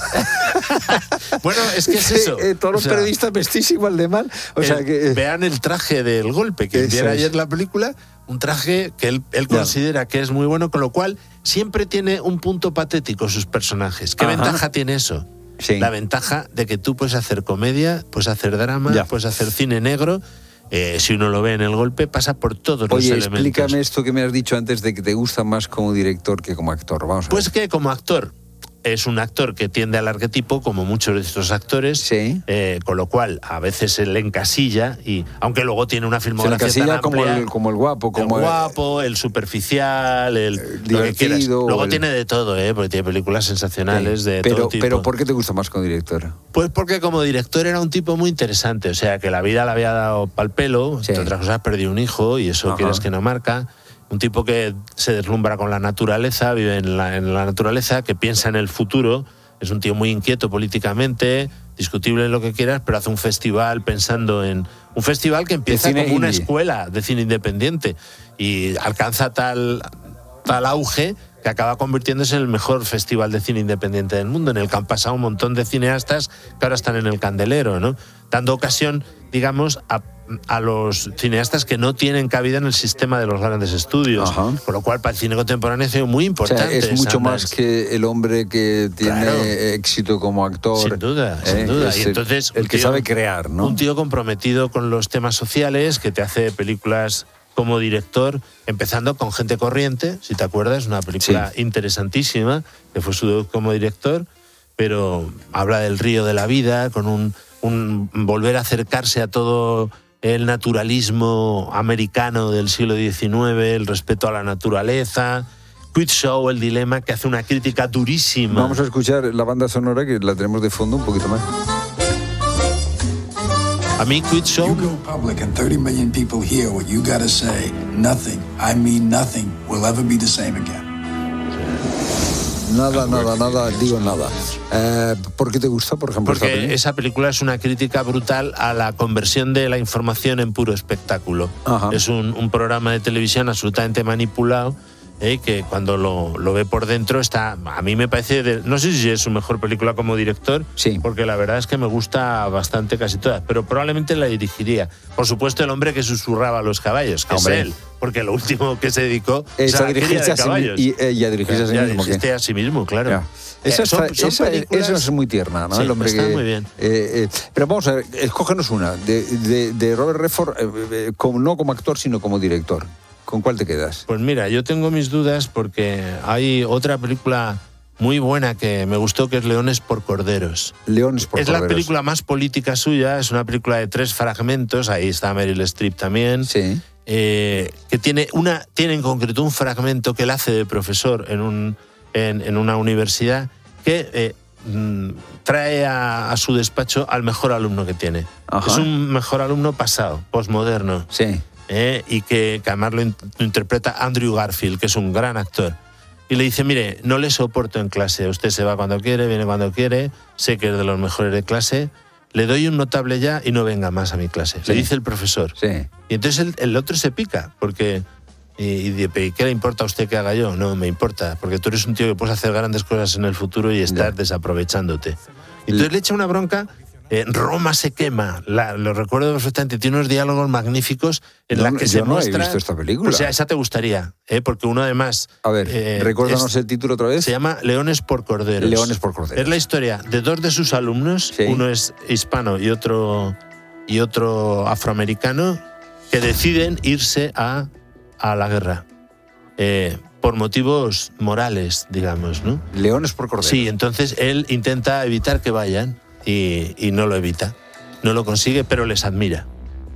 Bueno, es que es eso. Todos los periodistas vestís igual de mal. Vean el traje del golpe que viera ayer la película, un traje que él considera que es muy bueno, con lo cual siempre tiene un punto patético sus personajes. ¿Qué ventaja tiene eso? Sí. La ventaja de que tú puedes hacer comedia, puedes hacer drama, puedes hacer cine negro. Si uno lo ve en el golpe, pasa por todos los elementos. Oye, explícame esto que me has dicho antes de que te gusta más como director que como actor. Vamos a ver. Pues que como actor es un actor que tiende al arquetipo, como muchos de estos actores, con lo cual a veces se le encasilla, y aunque luego tiene una filmografía tan amplia, como el guapo, el superficial, lo que quieras. Luego tiene de todo, porque tiene películas sensacionales de todo tipo. Pero ¿por qué te gusta más como director? Pues porque como director era un tipo muy interesante, o sea, que la vida le había dado pal pelo, entre otras cosas perdió un hijo, y eso quieres que no marca. Un tipo que se deslumbra con la naturaleza, vive en la naturaleza, que piensa en el futuro. Es un tío muy inquieto políticamente, discutible en lo que quieras, pero hace un festival pensando en... Un festival que empieza como una escuela de cine independiente y alcanza tal auge que acaba convirtiéndose en el mejor festival de cine independiente del mundo, en el que han pasado un montón de cineastas que ahora están en el candelero, ¿no? Dando ocasión, digamos, a los cineastas que no tienen cabida en el sistema de los grandes estudios. Con lo cual, para el cine contemporáneo es muy importante. O sea, es mucho más que el hombre que tiene éxito como actor. Sin duda, sin duda. Y entonces, el que sabe crear, ¿no? Un tío comprometido con los temas sociales, que te hace películas como director, empezando con Gente Corriente, si te acuerdas, una película interesantísima, que fue su debut como director, pero habla del río de la vida, con un volver a acercarse a todo el naturalismo americano del siglo XIX, el respeto a la naturaleza. Quiz Show, El dilema, que hace una crítica durísima. Vamos a escuchar la banda sonora, que la tenemos de fondo un poquito más. A mí, Quiz Show... You go public and 30 million people hear what you gotta say. Nothing, I mean nothing, will ever be the same again. Nada, digo nada. ¿Por qué te gusta, por ejemplo? Porque esa película es una crítica brutal a la conversión de la información en puro espectáculo. Es un programa de televisión absolutamente manipulado, que cuando lo ve por dentro está... A mí me parece... no sé si es su mejor película como director, porque la verdad es que me gusta bastante casi todas, pero probablemente la dirigiría. Por supuesto, El hombre que susurraba a los caballos, que es él, porque lo último que se dedicó es a dirigirse a caballos. Y a dirigirse a sí mismo. A sí mismo, claro. Esa es muy tierna, ¿no? Sí, el hombre está muy bien. Pero vamos a ver, escógenos una, de Robert Redford, no como actor, sino como director. ¿Con cuál te quedas? Pues mira, yo tengo mis dudas porque hay otra película muy buena que me gustó, que es Leones por Corderos. Es la película más política suya, es una película de 3 fragmentos, ahí está Meryl Streep también, que tiene en concreto un fragmento que él hace de profesor en una universidad que trae a su despacho al mejor alumno que tiene. Es un mejor alumno pasado, posmoderno. Y que además lo interpreta Andrew Garfield, que es un gran actor. Y le dice, mire, no le soporto en clase, usted se va cuando quiere, viene cuando quiere, sé que es de los mejores de clase, le doy un notable ya y no venga más a mi clase. Le dice el profesor. Y entonces el otro se pica, porque... Y dice, ¿qué le importa a usted que haga yo? No, me importa, porque tú eres un tío que puedes hacer grandes cosas en el futuro y estás desaprovechándote. Y entonces le echa una bronca... Roma se quema, lo recuerdo perfectamente, tiene unos diálogos magníficos en la que se muestra... Yo no he visto esta película. O sea, esa te gustaría, porque uno además... A ver, recuérdanos el título otra vez. Se llama Leones por Corderos. Leones por Corderos. Es la historia de 2 de sus alumnos, uno es hispano y otro afroamericano, que deciden irse a la guerra. Por motivos morales, digamos, ¿no? Leones por Corderos. Sí, entonces él intenta evitar que vayan, y no lo evita, no lo consigue, pero les admira.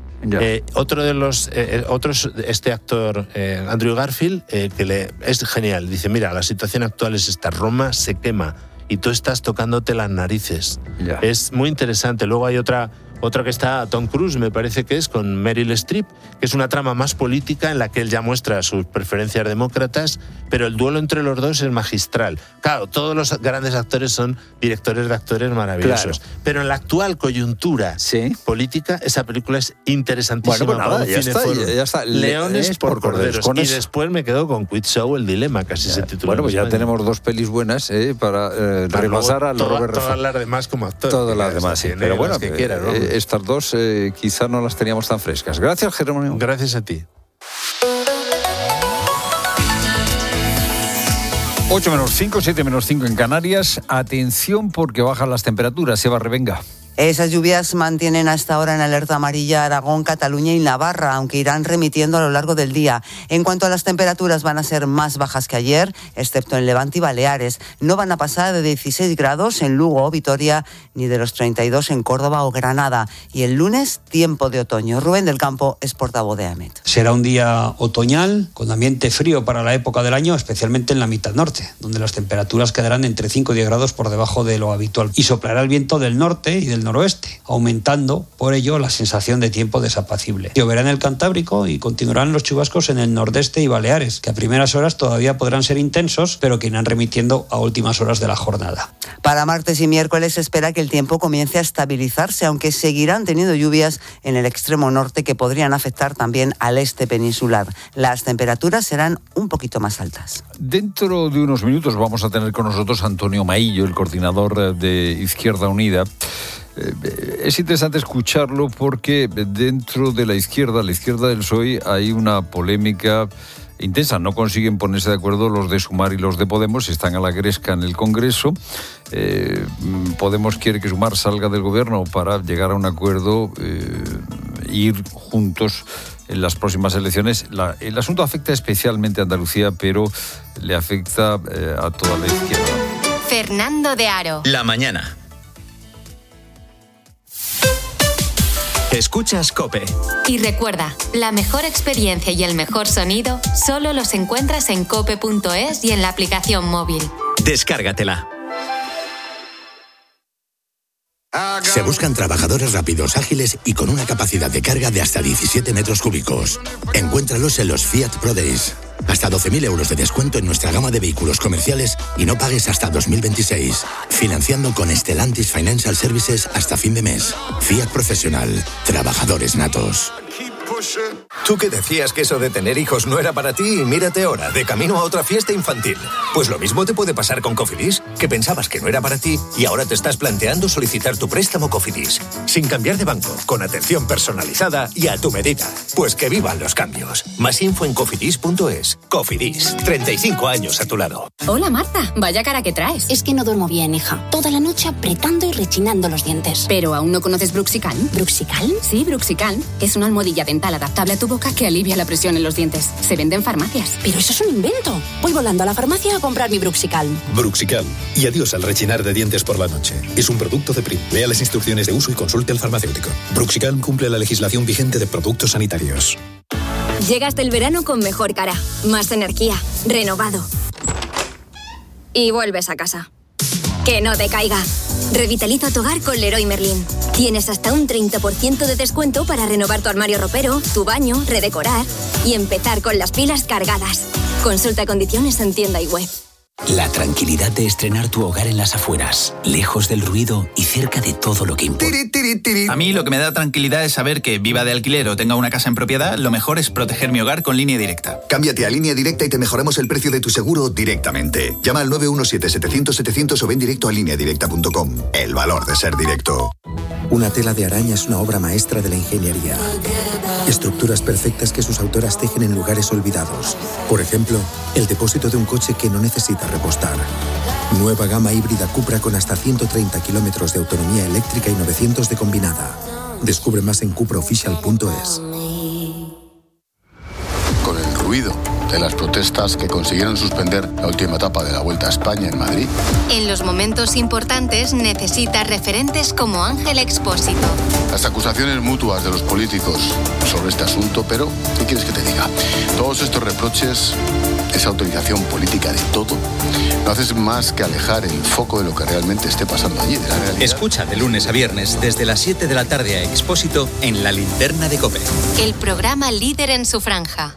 Otro de los este actor, Andrew Garfield, es genial. Dice, mira, la situación actual es esta, Roma se quema y tú estás tocándote las narices. Es muy interesante. Luego hay otra Otra que está Tom Cruise, me parece que es, con Meryl Streep, que es una trama más política en la que él ya muestra sus preferencias demócratas, pero el duelo entre los dos es magistral. Claro, todos los grandes actores son directores de actores maravillosos, claro. Pero en la actual coyuntura política, esa película es interesantísima. Bueno, pues nada, ya está. Leones por corderos. Y después me quedo con Quiz Show, el dilema, casi se titula. Bueno, pues ya tenemos 2 pelis buenas para repasar al Robert Redford. Todas las demás como actor. Todas las demás, sí. Pero bueno, que quieras, ¿no? Estas 2 quizá no las teníamos tan frescas. Gracias, Jerónimo. Gracias a ti. 8 menos 5, 7 menos 5 en Canarias. Atención porque bajan las temperaturas. Eva Revenga. Esas lluvias mantienen hasta ahora en alerta amarilla Aragón, Cataluña y Navarra, aunque irán remitiendo a lo largo del día. En cuanto a las temperaturas, van a ser más bajas que ayer, excepto en Levante y Baleares. No van a pasar de 16 grados en Lugo o Vitoria, ni de los 32 en Córdoba o Granada. Y el lunes, tiempo de otoño. Rubén del Campo es portavoz de AEMET. Será un día otoñal, con ambiente frío para la época del año, especialmente en la mitad norte, donde las temperaturas quedarán entre 5 y 10 grados por debajo de lo habitual. Y soplará el viento del norte y del noroeste, aumentando por ello la sensación de tiempo desapacible. Lloverá en el Cantábrico y continuarán los chubascos en el nordeste y Baleares, que a primeras horas todavía podrán ser intensos, pero que irán remitiendo a últimas horas de la jornada. Para martes y miércoles se espera que el tiempo comience a estabilizarse, aunque seguirán teniendo lluvias en el extremo norte que podrían afectar también al este peninsular. Las temperaturas serán un poquito más altas. Dentro de unos minutos vamos a tener con nosotros a Antonio Maillo, el coordinador de Izquierda Unida. Es interesante escucharlo porque dentro de la izquierda del PSOE, hay una polémica intensa. No consiguen ponerse de acuerdo los de Sumar y los de Podemos, están a la gresca en el Congreso. Podemos quiere que Sumar salga del gobierno para llegar a un acuerdo, ir juntos en las próximas elecciones. El asunto afecta especialmente a Andalucía, pero le afecta a toda la izquierda. Fernando de Aro. La mañana. Escuchas COPE. Y recuerda, la mejor experiencia y el mejor sonido solo los encuentras en cope.es y en la aplicación móvil. Descárgatela. Se buscan trabajadores rápidos, ágiles y con una capacidad de carga de hasta 17 metros cúbicos. Encuéntralos en los Fiat Pro Days. Hasta 12.000 euros de descuento en nuestra gama de vehículos comerciales y no pagues hasta 2026. Financiando con Stellantis Financial Services hasta fin de mes. Fiat Profesional. Trabajadores natos. Tú que decías que eso de tener hijos no era para ti y mírate ahora, de camino a otra fiesta infantil. Pues lo mismo te puede pasar con Cofidis, que pensabas que no era para ti y ahora te estás planteando solicitar tu préstamo Cofidis. Sin cambiar de banco, con atención personalizada y a tu medida. Pues que vivan los cambios. Más info en cofidis.es. Cofidis, 35 años a tu lado. Hola Marta, vaya cara que traes. Es que no duermo bien, hija. Toda la noche apretando y rechinando los dientes. ¿Pero aún no conoces Bruxicalm? ¿Bruxicalm? Sí, Bruxicalm. Es una almohadilla dental adaptable a tu boca que alivia la presión en los dientes. Se vende en farmacias. Pero eso es un invento. Voy volando a la farmacia a comprar mi Bruxicalm. Bruxicalm. Y adiós al rechinar de dientes por la noche. Es un producto de Prim. Lea las instrucciones de uso y consulte al farmacéutico. Bruxicalm cumple la legislación vigente de productos sanitarios. Llegas del verano con mejor cara, más energía, renovado. Y vuelves a casa. ¡Que no te caiga! Revitaliza tu hogar con Leroy Merlin. Tienes hasta un 30% de descuento para renovar tu armario ropero, tu baño, redecorar y empezar con las pilas cargadas. Consulta condiciones en tienda y web. La tranquilidad de estrenar tu hogar en las afueras, lejos del ruido y cerca de todo lo que importa. A mí lo que me da tranquilidad es saber que viva de alquiler o tenga una casa en propiedad, lo mejor es proteger mi hogar con Línea Directa. Cámbiate a Línea Directa y te mejoramos el precio de tu seguro directamente. Llama al 917-700-700 o ven directo a lineadirecta.com. El valor de ser directo. Una tela de araña es una obra maestra de la ingeniería. Estructuras perfectas que sus autoras tejen en lugares olvidados. Por ejemplo, el depósito de un coche que no necesita repostar. Nueva gama híbrida Cupra con hasta 130 kilómetros de autonomía eléctrica y 900 de combinada. Descubre más en cupraofficial.es. Con el ruido de las protestas que consiguieron suspender la última etapa de la Vuelta a España en Madrid. En los momentos importantes necesita referentes como Ángel Expósito. Las acusaciones mutuas de los políticos sobre este asunto, pero ¿qué quieres que te diga? Todos estos reproches, esa autorización política de todo, no haces más que alejar el foco de lo que realmente esté pasando allí, de la realidad. Escucha de lunes a viernes desde las 7 de la tarde a Expósito en La Linterna de COPE. El programa líder en su franja.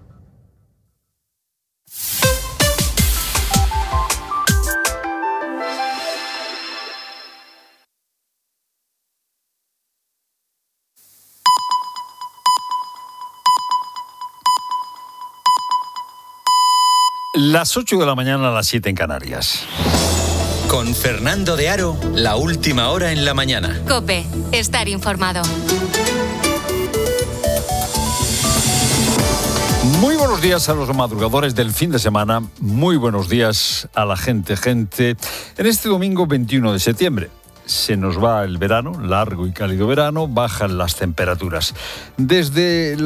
Las 8 de la mañana a las 7 en Canarias. Con Fernando de Aro, la última hora en la mañana. COPE, estar informado. Muy buenos días a los madrugadores del fin de semana. Muy buenos días a la gente. En este domingo 21 de septiembre. Se nos va el verano, largo y cálido verano, bajan las temperaturas. Desde